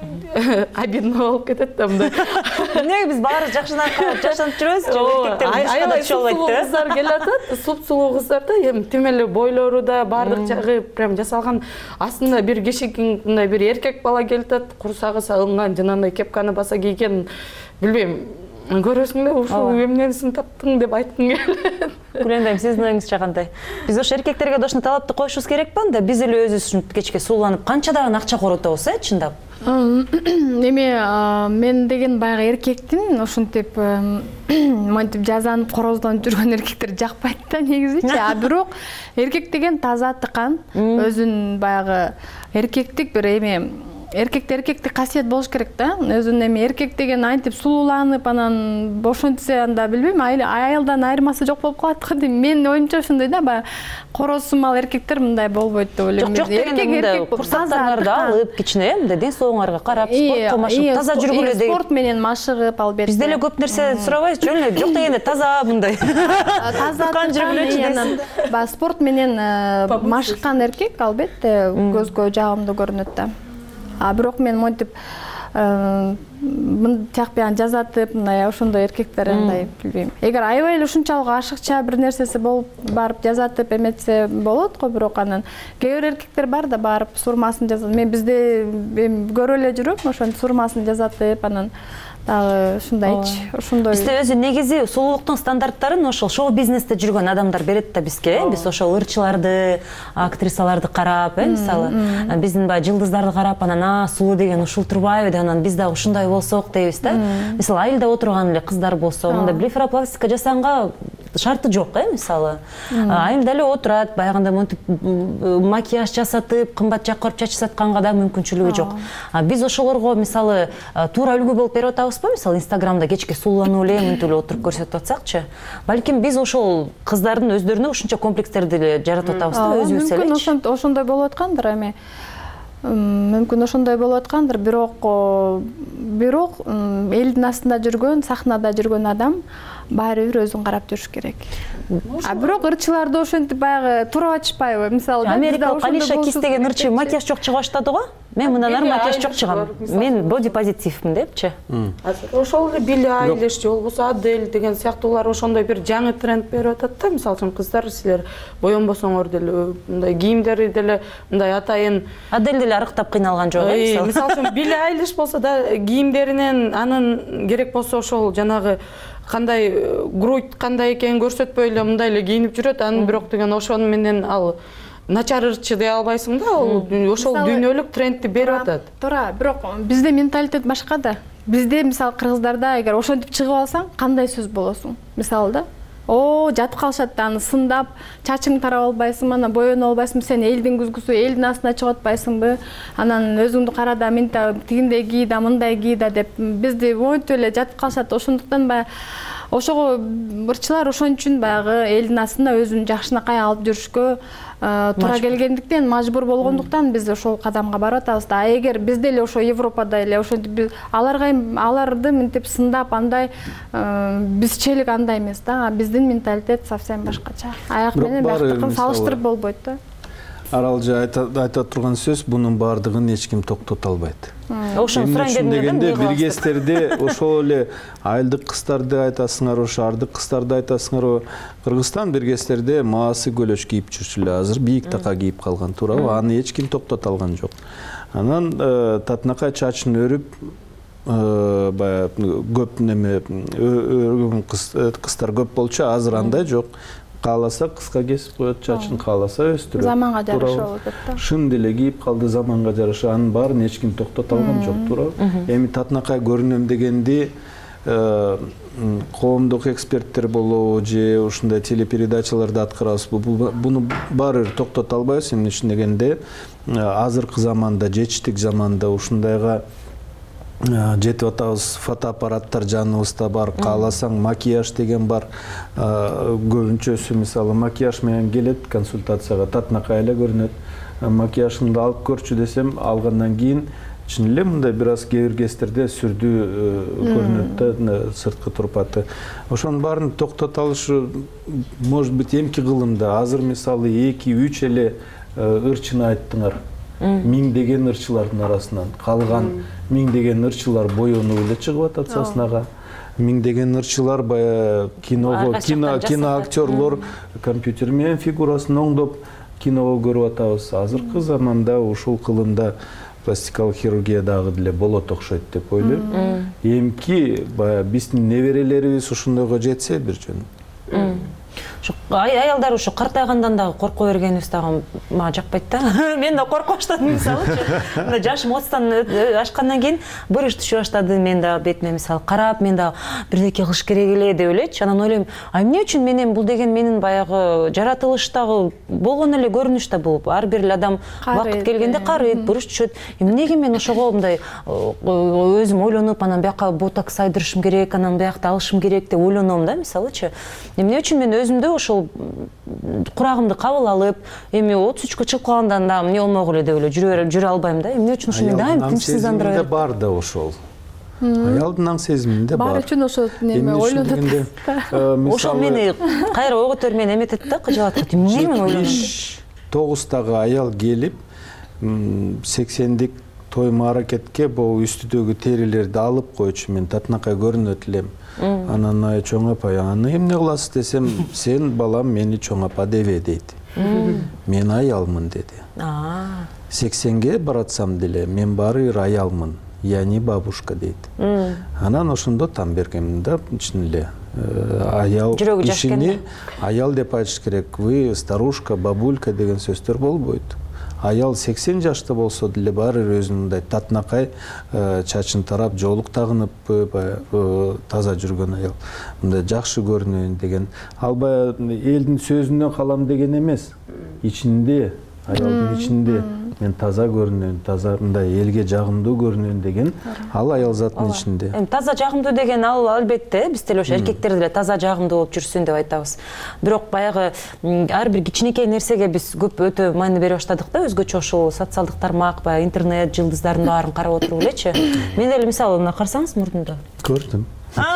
обидно болуп кетет да мындай. Эмнеге биз баары жакшынан карап жашанып жүрөбүз? Аябай сулуу кыздар келип атат, суп-сулуу кыздар да, эми тим эле бойлору да баардык жагы прям жасалган. Астында бир кичине мындай бир эркек бала келип атат, курсагы салынган, жанагындай кепканы баса кийген, билбейм, көрөсүң да, ушул эмнесин таптың деп айткың келет. Күлөндөйм, сиздин оюңузча кандай? Биз ошо эркектерге да ушуну талапты коюшубуз керек ба? Биз эле өзүбүз ушинтип кечке сууланып, канчадан акча коротобуз, чындап? Эми мен деген баягы эркектин ушинтип монтип жазанып корозданып жүргөн эркектер жакпайт да негизичи. Бирок эркек деген таза тыкан, өзүнүн баягы эркектик бир эме, эркектик касиет болуш керек да. Өзүнүн эми эркек деген антип сулууланып, анан ошентсе анда билбейм, аялдан айырмасы жок болуп калат го дейм. Менин оюмча ошондой да, баягы корос сумал эркектер мындай болбойт деп ойлойм. Жок дегенде мындай курсактарды алып, кичине мындай ден соолуңарга карап, спортко машыгып, таза жүргүлө деген. Спорт менен машыгып албетте. Биз деле көп нерсе сурабайбыз, жөн эле жок дегенде таза мындай. Таза жүргүлөчү. Баягы спорт менен машыккан эркек албетте көзгө жагымдуу көрүнөт да. Бирок мен монтип тиякпыян жазатып, мындай ошондой эркектер андай билбейм. Эгер аябай эле ушунчалык ашыкча бир нерсеси болуп барып жазатып эметсе болот го, бирок анан кээ бир эркектер бар да барып сурмасын жазат. Мен бизде көрүп эле жүрөм, ошонтип сурмасын жазатып, анан дагы ушундайчы, ошондой. Бизде өзү негизи сулуулуктун стандарттарын ошол шоу бизнесте жүргөн адамдар берет да бизге. Биз ошол ырчыларды, актрисаларды карап, мисалы, биздин баягы жылдыздарды карап, анан сулуу деген ушул турбайбы деп, анан биз дагы ушундай болсок дейбиз да. Мисалы, айылда отурган эле кыздар болсо, мындай блефаропластика жасаганга шарты жок, мисалы. Айылда эле отурат, баягындай монтип макияж жасатып, кымбат жаккырып чач сатканга да мүмкүнчүлүгү жок. Биз ошолорго мисалы туура үлгү болуп берип атабыз. Мисалы Инстаграмда кечке сууланып эле мынтип эле отуруп көрсөтүп атсакчы, балким биз ошол кыздардын өздөрүнө ушунча комплекстерди эле жаратып атабыз да, өзүбүз эле. Мүмкүн ошондой болуп аткандыр. Эми мүмкүн ошондой болуп аткандыр, бирок элдин астында жүргөн, сахнада жүргөн адам баары бир өзүн карап жүрүш керек. Бирок ырчыларды ошентип баягы туурап айтышпайбы? Мисалы америкалык Алиша Кис деген ырчы макияж жок чыга баштады го. Мен мындан ары макияж жок чыгам. Мен боди позитивмин депчи. Ошол эле Билли Айлиш же болбосо Адель деген сыяктуулар ошондой бир жаңы тренд берип атат да. Мисалы үчүн кыздар силер боёнбосоңор деле, мындай кийимдери деле мындай атайын. Адель деле арыктап кыйналган жок. Мисалы үчүн Билли Айлиш болсо да кийимдеринен анын керек болсо ошол жанагы кандай грудь кандай экенин көрсөтпөй эле мындай эле кийинип жүрөт. Анын бирок деген ошону менен ал начар ырчы дей албайсың да, ошол дүйнөлүк трендти берип атат. Туура, бирок бизде менталитет башка да. Бизде мисалы кыргыздарда эгер ошентип чыгып алсаң, кандай сөз болосуң? Мисалы да, жатып калышат да, аны сындап, чачың тарап албайсың, анан боёнуп албайсың, сен элдин күзгүсү, элдин астына чыгып атпайсыңбы? Анан өзүңдү кара да, мен тигиндей кий да, мындай кий да деп бизди монтип эле жатып калышат. Ошондуктан баягы ошого ырчылар ошон үчүн баягы элдин астында өзүн жакшынакай алып жүрүшкө туура келгендиктен, мажбур болгондуктан биз ошол кадамга барып атабыз да. Эгер бизде эле ошо Европада эле ошентип аларды мынтип сындап андай бизчелик андай эмес да. Биздин менталитет совсем башкача. Аяк менен бияктыкын салыштырып болбойт да. Аралжы айта турган сөз, бунун баардыгын эч ким токтото албайт. Ошону сурайын дегенде биргестерде ошол эле айылдык кыздарды айтасыңар, ошо ардык кыздарды айтасыңар. Кыргызстан биргестерде маасы көлөш кийип жүрчү эле, азыр бийик така кийип калган, туурабы? Аны эч ким токтото алган жок. Анан татынакай чачын өрүп баягы көп неме өргөн кыздар көп болчу, азыр андай жок. Кааласа кыска кесип коет, чачын кааласа өстүрөт. Заманга жараша болот да. Шын деле кийип калды заманга жараша, анын баарын эч ким токтото алган жок, туурабы? Эми татынакай көрүнөм дегенди коомдук эксперттер болобу же ушундай телепередачаларды аткарабызбы, буну баары токтото албайбыз. Эмне үчүн дегенде азыркы заманда, жетиштик заманда ушундайга жетип атабыз. Фотоаппараттар жаныбызда бар, кааласаң макияж деген бар. Көбүнчөсү мисалы макияж менен келет консультацияга, татынакай эле көрүнөт. Макияжыңды алып көрчү десем, алгандан кийин чын эле мындай бир аз кээ бир кездерде сүрдүү көрүнөт да, сырткы турпаты. Ошонун баарын токтото алыш может быть эмки кылымда. Азыр мисалы 2-3 эле ырчыны айттыңар. Миңдеген ырчылардын арасынан калган миңдеген ырчылар боёнуп эле чыгып атат сахнага. Миңдеген ырчылар баягы киноактерлор компьютер менен фигурасын оңдоп киного көрүп атабыз. Азыркы заманда ушул кылымда пластикалык хирургия дагы деле болот окшойт деп ойлойм. Эмки баягы биздин неберелерибиз ушундойго жетсе бир жөн. Аялдар ушу картайгандан дагы корко бергенибиз дагы мага жакпайт да. Мен да корко баштадым мисалычы. Мына жашым 30тан ашкандан кийин бурыш түшө баштады. Мен да бетиме мисалы карап, мен да бирдеке кылыш керек эле деп ойлойчу. Анан ойлойм, эмне үчүн менен бул деген менин баягы жаратылыштагы болгон эле көрүнүш да бул. Ар бир адам вакыт келгенде карыйт, бурыш түшөт. Эмнеге мен ошого мындай өзүм ойлонуп, анан бияка ботокс айдырышым керек, анан биякта алышым керек деп ойлоном да мисалычы. Эмне үчүн мен өзүмдү ошол курагымды кабыл алып, эми 33кө чыгып калгандан да эмне болмок эле деп эле жүрө албайм да. Эмне үчүн ушуну дайым тынчсыздандыра берет? Бар да ошол. Аялдын аң сезиминде бар. Бар үчүн ошо неме ойлонот. Ошол мени кайра ой көтөрүп мени эметет да, кыжалатат. Эмне мен ойлоном? 9-тагы аял келип 80дик той мааракетке бул үстүдөгү терилерди алып койчу, мен татынакай көрүнөт элем. Анан чоң апа, аны эмне кыласыз десем, сен балам мени чоң апа дебе дейт. Мен аялмын деди. 80ге баратсам деле мен баары бир аялмын, яни бабушка дейт. Анан ошондо там бергем да, чын эле аял кишини аял деп айтыш керек. Вы старушка, бабулька деген сөздөр болбойт. Аял 80 жашта болсо деле баары өзүнүндай татынакай чачын тарап, жоолук тагынып таза жүргөн аял. Мындай жакшы көрүнөйүн деген. Албай элдин сөзүнөн калам деген эмес. Ичинде, аялдын ичинде мен таза көрүнөм, таза мындай элге жагымдуу көрүнөм деген ал аял заттын ичинде. Эми таза жагымдуу деген ал албетте биз деле ошо эркектер деле таза жагымдуу болуп жүрсүн деп айтабыз. Бирок баягы ар бир кичинекей нерсеге биз көп өтө маани бере баштадык да, өзгөчө ошол социалдык тармак, баягы интернет жылдыздардын баарын карап отуруп элечи. Мен деле мисалы мына карасаңыз мурдумда. Көрдүм.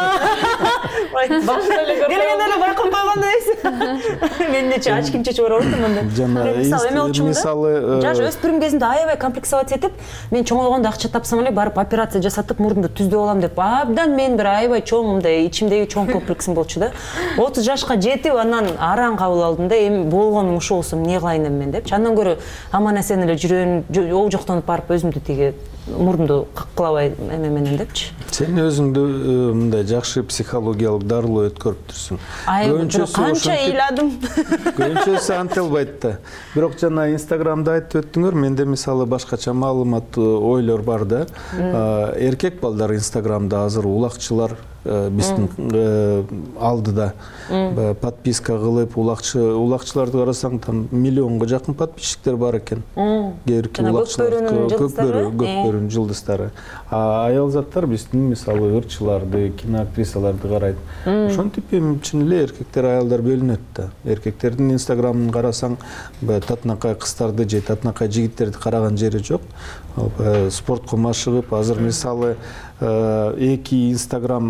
Келгенде эле байкап койгондойсуң. Мен нече ачким чечип барып атам анда. Мисалы жаш өспүрүм кезинде аябай комплексовать этип, мен чоңойгондо акча тапсам эле барып операция жасатып мурдумду түздөп алам деп абдан мен бир аябай чоң мындай ичимдеги чоң комплексим болчу да. 30 жашка жетип анан араң кабыл алдым да, эми болгонум ушул болсо эмне кылайын эми мен депчи. Андан көрө аман эсен эле жүрөм, оо жоктонуп барып өзүмдү тиги мурдумду каккылабай эме менен депчи. Сен өзүңдү мындай жакшы психологиялык дарылоо өткөрүп турсуң. Канча ыйладым. Көбүнчөсү антелбайт да. Бирок жана Инстаграмда айтып өттүңөр, менде мисалы башкача маалымат ойлор бар да. Эркек балдар Инстаграмда азыр улакчылар биздин алдыда подписка кылып, улакчыларды карасаң там миллионго жакын подписчиктер бар экен. Көкбөрүнүн жылдыздары. Аял заттар биздин мисалы ырчыларды, киноактрисаларды карайт. Ошентип эми чын эле эркектер аялдар бөлүнөт да. Эркектердин Инстаграмын карасаң, татынакай кыздарды же татынакай жигиттерди караган жери жок. Спортко машыгып, азыр мисалы эки Инстаграм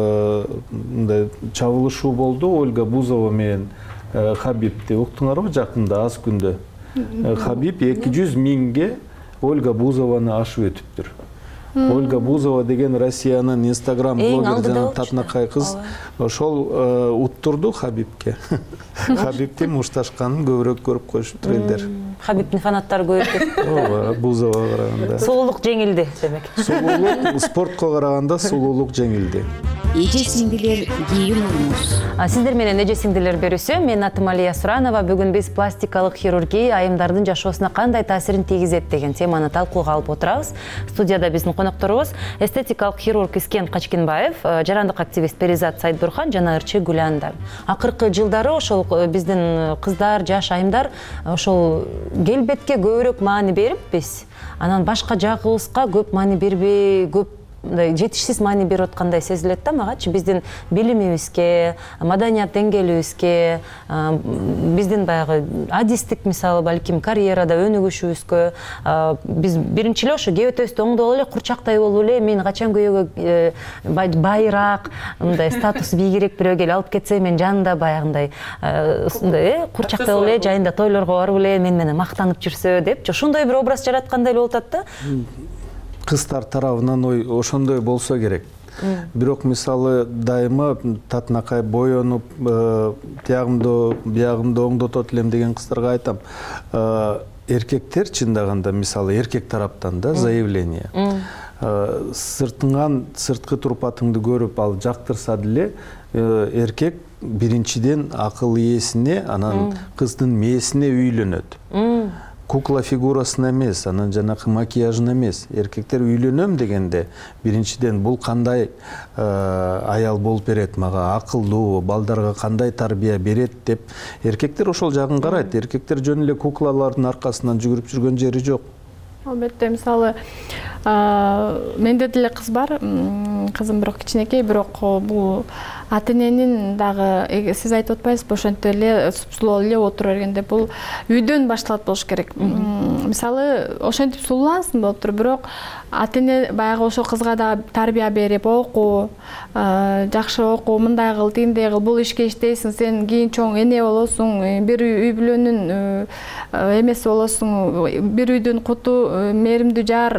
чабылышуу болду. Ольга Бузова менен Хабибди уктуңарбы жакында аз күндө? Хабиб 200 миңге Ольга Бузованы ашып өтүптүр. Ольга Бузова деген Россиянын Инстаграм блогер жана татынакай кыз ошол уттурду Хабибке. Хабибтин мушташканын көбүрөөк көрүп коюшуптур элдер. Хабибтин фанаттары көбөйүп кетти. Ооба, Бузова караганда. Сулуулук жеңилди демек. Сулуулук спортко караганда сулуулук жеңилди. Эже сиңдилер кийин урмуш. Сиздер менен эже сиңдилер берүүсү. Мен атым Алия Суранова. Бүгүн биз пластикалык хирургия айымдардын жашоосуна кандай таасирин тийгизет деген теманы талкууга алып отурабыз. Студияда биздин конокторубуз эстетикалык хирург Искен Качкенбаев, жарандык активист Перизат Сайдбурхан жана ырчы Гүланда. Акыркы жылдары ошол биздин кыздар, жаш айымдар ошол келбетке көбүрөөк маани берип биз анан башка жагыбызга көп маани бербей, көп жетишсиз маани берип аткандай сезилет да магачы. Биздин билимибизге, маданият деңгээлибизге, биздин баягы адистик мисалы балким карьерада өнүгүшүбүзгө биз биринчи эле ошо кебетебизди оңдоп эле курчактай болуп эле мен качан күйөөгө байыраак, мындай статус бийгирээк бирөө келип алып кетсе мен жанында баягындай курчактай болуп эле жайында тойлорго барып эле мен менен мактанып жүрсө деп ошондой бир образ жараткандай болуп атат да. Кыздар тарабынан ой ошондой болсо керек. Бирок мисалы дайыма татынакай боенуп, тиягымды, биягымды оңдотот элем деген кыздарга айтам. Эркектер чындаганда мисалы эркек тараптан да заявление. Сыртыңан сырткы турпатыңды көрүп ал жактырса деле эркек биринчиден акыл ээсине, анан кыздын мээсине үйлөнөт. Кукла фигурасына эмес, анан жанакы макияжына эмес. Эркектер үйлөнөм дегенде биринчиден бул кандай аял болуп берет мага, акылдуу, балдарга кандай тарбия берет деп эркектер ошол жагын карайт. Эркектер жөн эле куклалардын аркасынан жүгүрүп жүргөн жери жок. Албетте, мисалы менде деле кыз бар, кызым бирок кичинекей, бирок бул ата-эненин дагы сиз айтып атпайсызбы, ошентип эле сулуу эле отура бергенде бул үйдөн башталат болуш керек. Мисалы ошентип сулуулансын болуп туруп, бирок ата-эне баягы ошол кызга да тарбия берип, окуу, жакшы окуу, мындай кыл, тиндей кыл, бул ишке иштейсиң, сен кийин чоң эне болосуң, бир үй бүлөнүн эмеси болосуң, бир үйдүн куту, мээримдүү жар,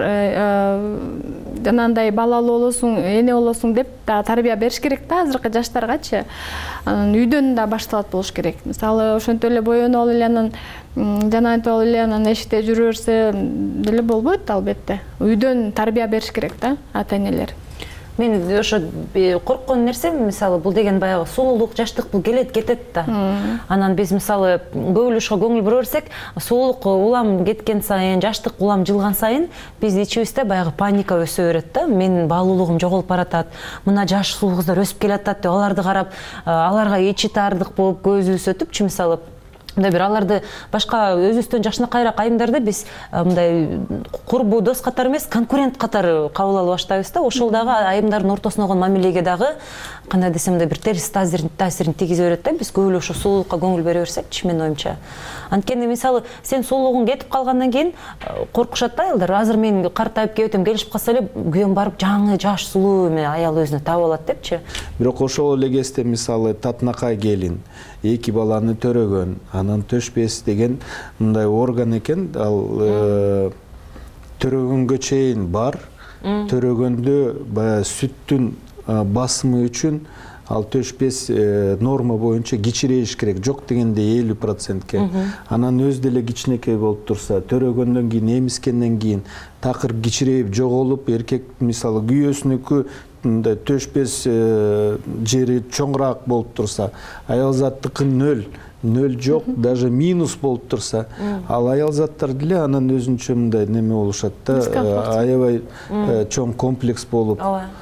жанандай балалуу болосуң, эне болосуң деп тарбия бериш керек да азыркы жаштаргачы. Үйдөн да башталат болуш керек. Мисалы ошентип эле боенуп эле анан жана антип эле анан эшикте жүрө берсе деле болбойт албетте. Үйдөн тарбия бериш керек да ата-энелер. Мен ошо корккон нерсем мисалы бул деген баягы сулуулук, жаштык бул келет кетет да. Анан биз мисалы көбүлүшкө көңүл бура берсек, сулуулук улам кеткен сайын, жаштык улам жылган сайын биз ичибизде баягы паника өсө берет да. Менин баалуулугум жоголуп баратат. Мына жаш сулуу кыздар өсүп келатат деп аларды карап, аларга ичи таардык болуп көзүбүз өтүпчү мисалы. мындай бир аларды башка өзүбүздөн жашынакайраак айымдарды биз мындай курбу дос катары эмес, конкурент катары кабыл ала баштайбыз да. Ошол дагы айымдардын ортосуна болгон мамилеге дагы кандай десем бир терс таасирин тийгизе берет да. Биз көп эле ошо сулуулукка көңүл бере берсекчи, менин оюмча. Анткени мисалы сен сулуулугуң кетип калгандан кийин коркушат да айылдар. Азыр мен картайып кетем, келишип калса эле күйөөм барып жаңы жаш сулуу эме аял өзүнө таап алат депчи. Бирок ошол эле кезде мисалы татынакай келин 2 баланы төрөгөн, анан төшпес деген мындай орган экен. Ал төрөгөнгө чейин бар, төрөгөндө баягы сүттүн басымы үчүн ал төшпес норма боюнча кичирейиш керек, жок дегенде 50%ке. Анан өз деле кичинекей болуп турса, төрөгөндөн кийин, эмискенден кийин такыр кичирейип жоголуп, эркек мисалы күйөөсүнүкү төшпес жери чоңураак болуп турса, аял заттыкы нөл жок, даже минус болуп турса, ал аял заттар деле анан өзүнчө мындай неме болушат да, аябай чоң комплекс болуп.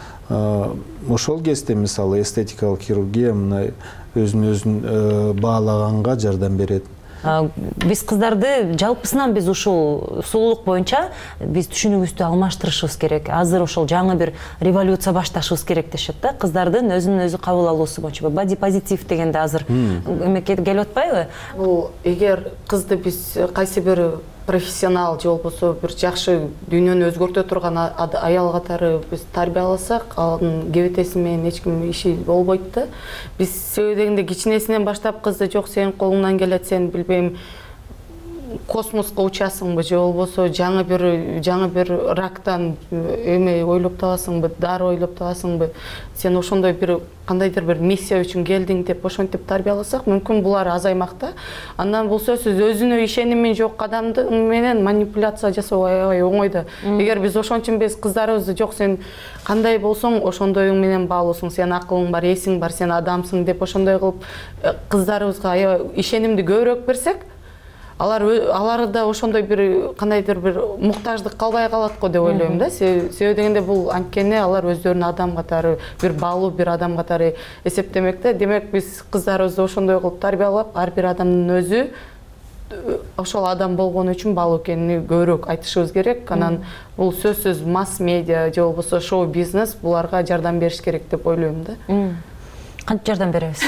Ошол кезде мисалы эстетикалык хирургия мына өзүн баалаганга жардам берет. Биз кыздарды жалпысынан биз ушул сулуулук боюнча биз түшүнүгүбүздү алмаштырышыбыз керек. Азыр ошол жаңы бир революция башташыбыз керек дешет да. Кыздардын өзүн өзү кабыл алуусу боюнча боди позитив дегенде азыр эмеке келип атпайбы? Бул эгер кызды биз кайсы бир профессионал же болбосо бир жакшы дүйнөнү өзгөртө турган аял катары биз тарбияласак, анын кебетеси менен эч ким иши болбойт да. Биз себеби дегенде кичинесинен баштап кызды жок сенин колуңдан келет, сен билбейм космоско учасыңбы же болбосо жаңы бир рактан эме ойлоп табасыңбы, дары ойлоп табасыңбы, сен ошондой бир кандайдыр бир миссия үчүн келдиң деп ошентип тарбияласак, мүмкүн булар азаймак да. Андан бул сөзсүз өзүнө ишеними жок адамды менен манипуляция жасоо аябай оңой да. Эгер биз ошон үчүн биз кыздарыбызды жок сен кандай болсоң ошондоюң менен баалуусуң, сен акылың бар, эсиң бар, сен адамсың деп ошондой кылып кыздарыбызга аябай ишенимди көбүрөөк берсек, алар да ошондой бир кандайдыр бир муктаждык калбай калат го деп ойлойм да. Себеби дегенде бул анткени алар өздөрүн адам катары, бир баалуу бир адам катары эсептемек да. Демек биз кыздарыбызды ошондой кылып тарбиялап, ар бир адамдын өзү ошол адам болгону үчүн баалуу экенин көбүрөөк айтышыбыз керек. Анан бул сөзсүз масс медиа же болбосо шоу бизнес буларга жардам бериш керек деп ойлойм да. Кантип жардам беребиз?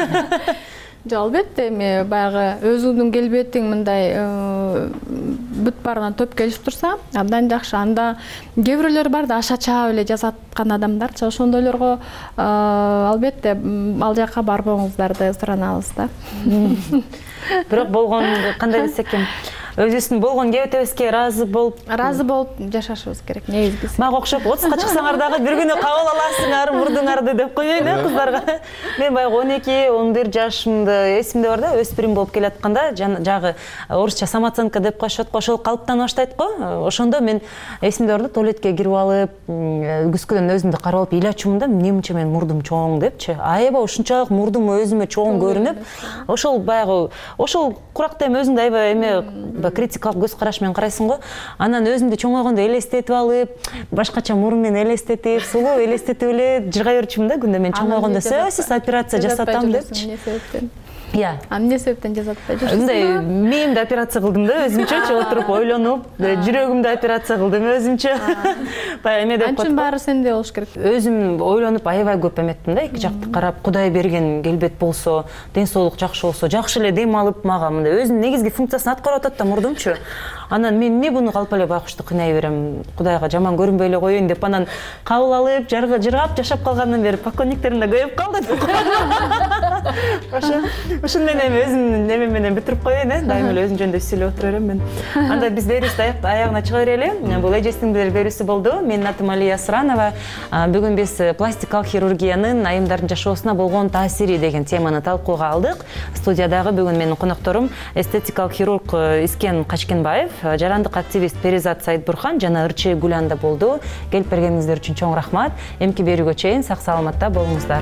Албетте, эми баягы өзүңдүн келбетиң мындай бүт баарынан топ келип турса, абдан жакшы. Анда кээ бирөөлөр бар да, аша чаап эле жасаткан адамдарчы, ошондойлорго албетте ал жака барбооңуздарды суранабыз да. Бирок болгон кандай десек экен, өзүбүздүн болгон кебетебизге ыраазы болуп жашашыбыз керек. Негизгиси. Мага окшоп 30га чыксаңар дагы бир күнү кабыл аласыңар мурдуңарды деп койбойн да кыздарга. Мен баягы 12-11 жашымда эсимде бар да, өспүрүм болуп келатканда жагы орусча самооценка деп коюшат го, ошол калыптана баштайт го. Ошондо мен эсимде бар да, туалетке кирип алып, күзгүдөн өзүмдү карап алып ыйлачумун да, эмнече менин мурдум чоң депчи. Аябай ушунчалык мурдум өзүмө чоң көрүнүп, ошол баягы ошол куракта эми өзүңдү аябай эме критикалык көз караш менен карайсың го. Анан өзүмдү чоңойгондо элестетип алып, башкача мурун менен элестетип, сулуу элестетип эле жыргай берчүмүн да. Күндө мен чоңойгондо сөзсүз операция жасатам депчи. Эмне себептен жасатпай жүрсүң? Мындай мээмди операция кылдым да, өзүмчөчү отуруп ойлонуп, жүрөгүмдү операция кылдым өзүмчө. Баягы эме деп Анчын баары сенде болуш керек. Өзүм ойлонуп аябай көп эметтим да, эки жакты карап, Кудай берген келбет болсо, ден соолук жакшы болсо, жакшы эле дем алып мага мындай өзүнүн негизги функциясын аткарып атат да мурдумчу. Анан мен эмне буну калп эле байкушту кыйнай берем, Кудайга жаман көрүнбөй эле коеюн деп анан кабыл алып, жыргап жашап калгандан бери поклонниктерим да көбөйүп калды. Ошондой эми өзүмдүн неме менен бүтүрүп коеюн, дайыма эле өзүм жөнүндө сүйлөп отура берем мен. Анда биз берүүбүздү аягына чыга берели. Бул эжесиңдер берүүсү болду. Менин атым Алия Суранова. Бүгүн биз пластикалык хирургиянын айымдардын жашоосуна болгон таасири деген теманы талкууга алдык. Студиядагы бүгүн менин конокторум эстетикалык хирург Искен Качкенбаев, жарандык активист Перизат Сайытбурхан жана ырчы Гүланда болду. Келип бергениңиздер үчүн чоң рахмат. Эмки берүүгө чейин сак саламатта болуңуздар.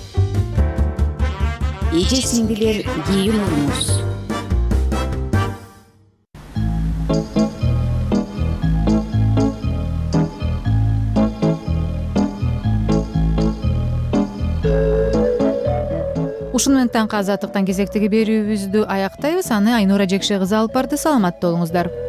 Эже сиңдилер кийин урмуз. ушуну менен таңкы азаттыктан кезектеги берүүбүздү аяктайбыз. Аны Айнура Жекше кызы алып барды. Саламатта болуңуздар.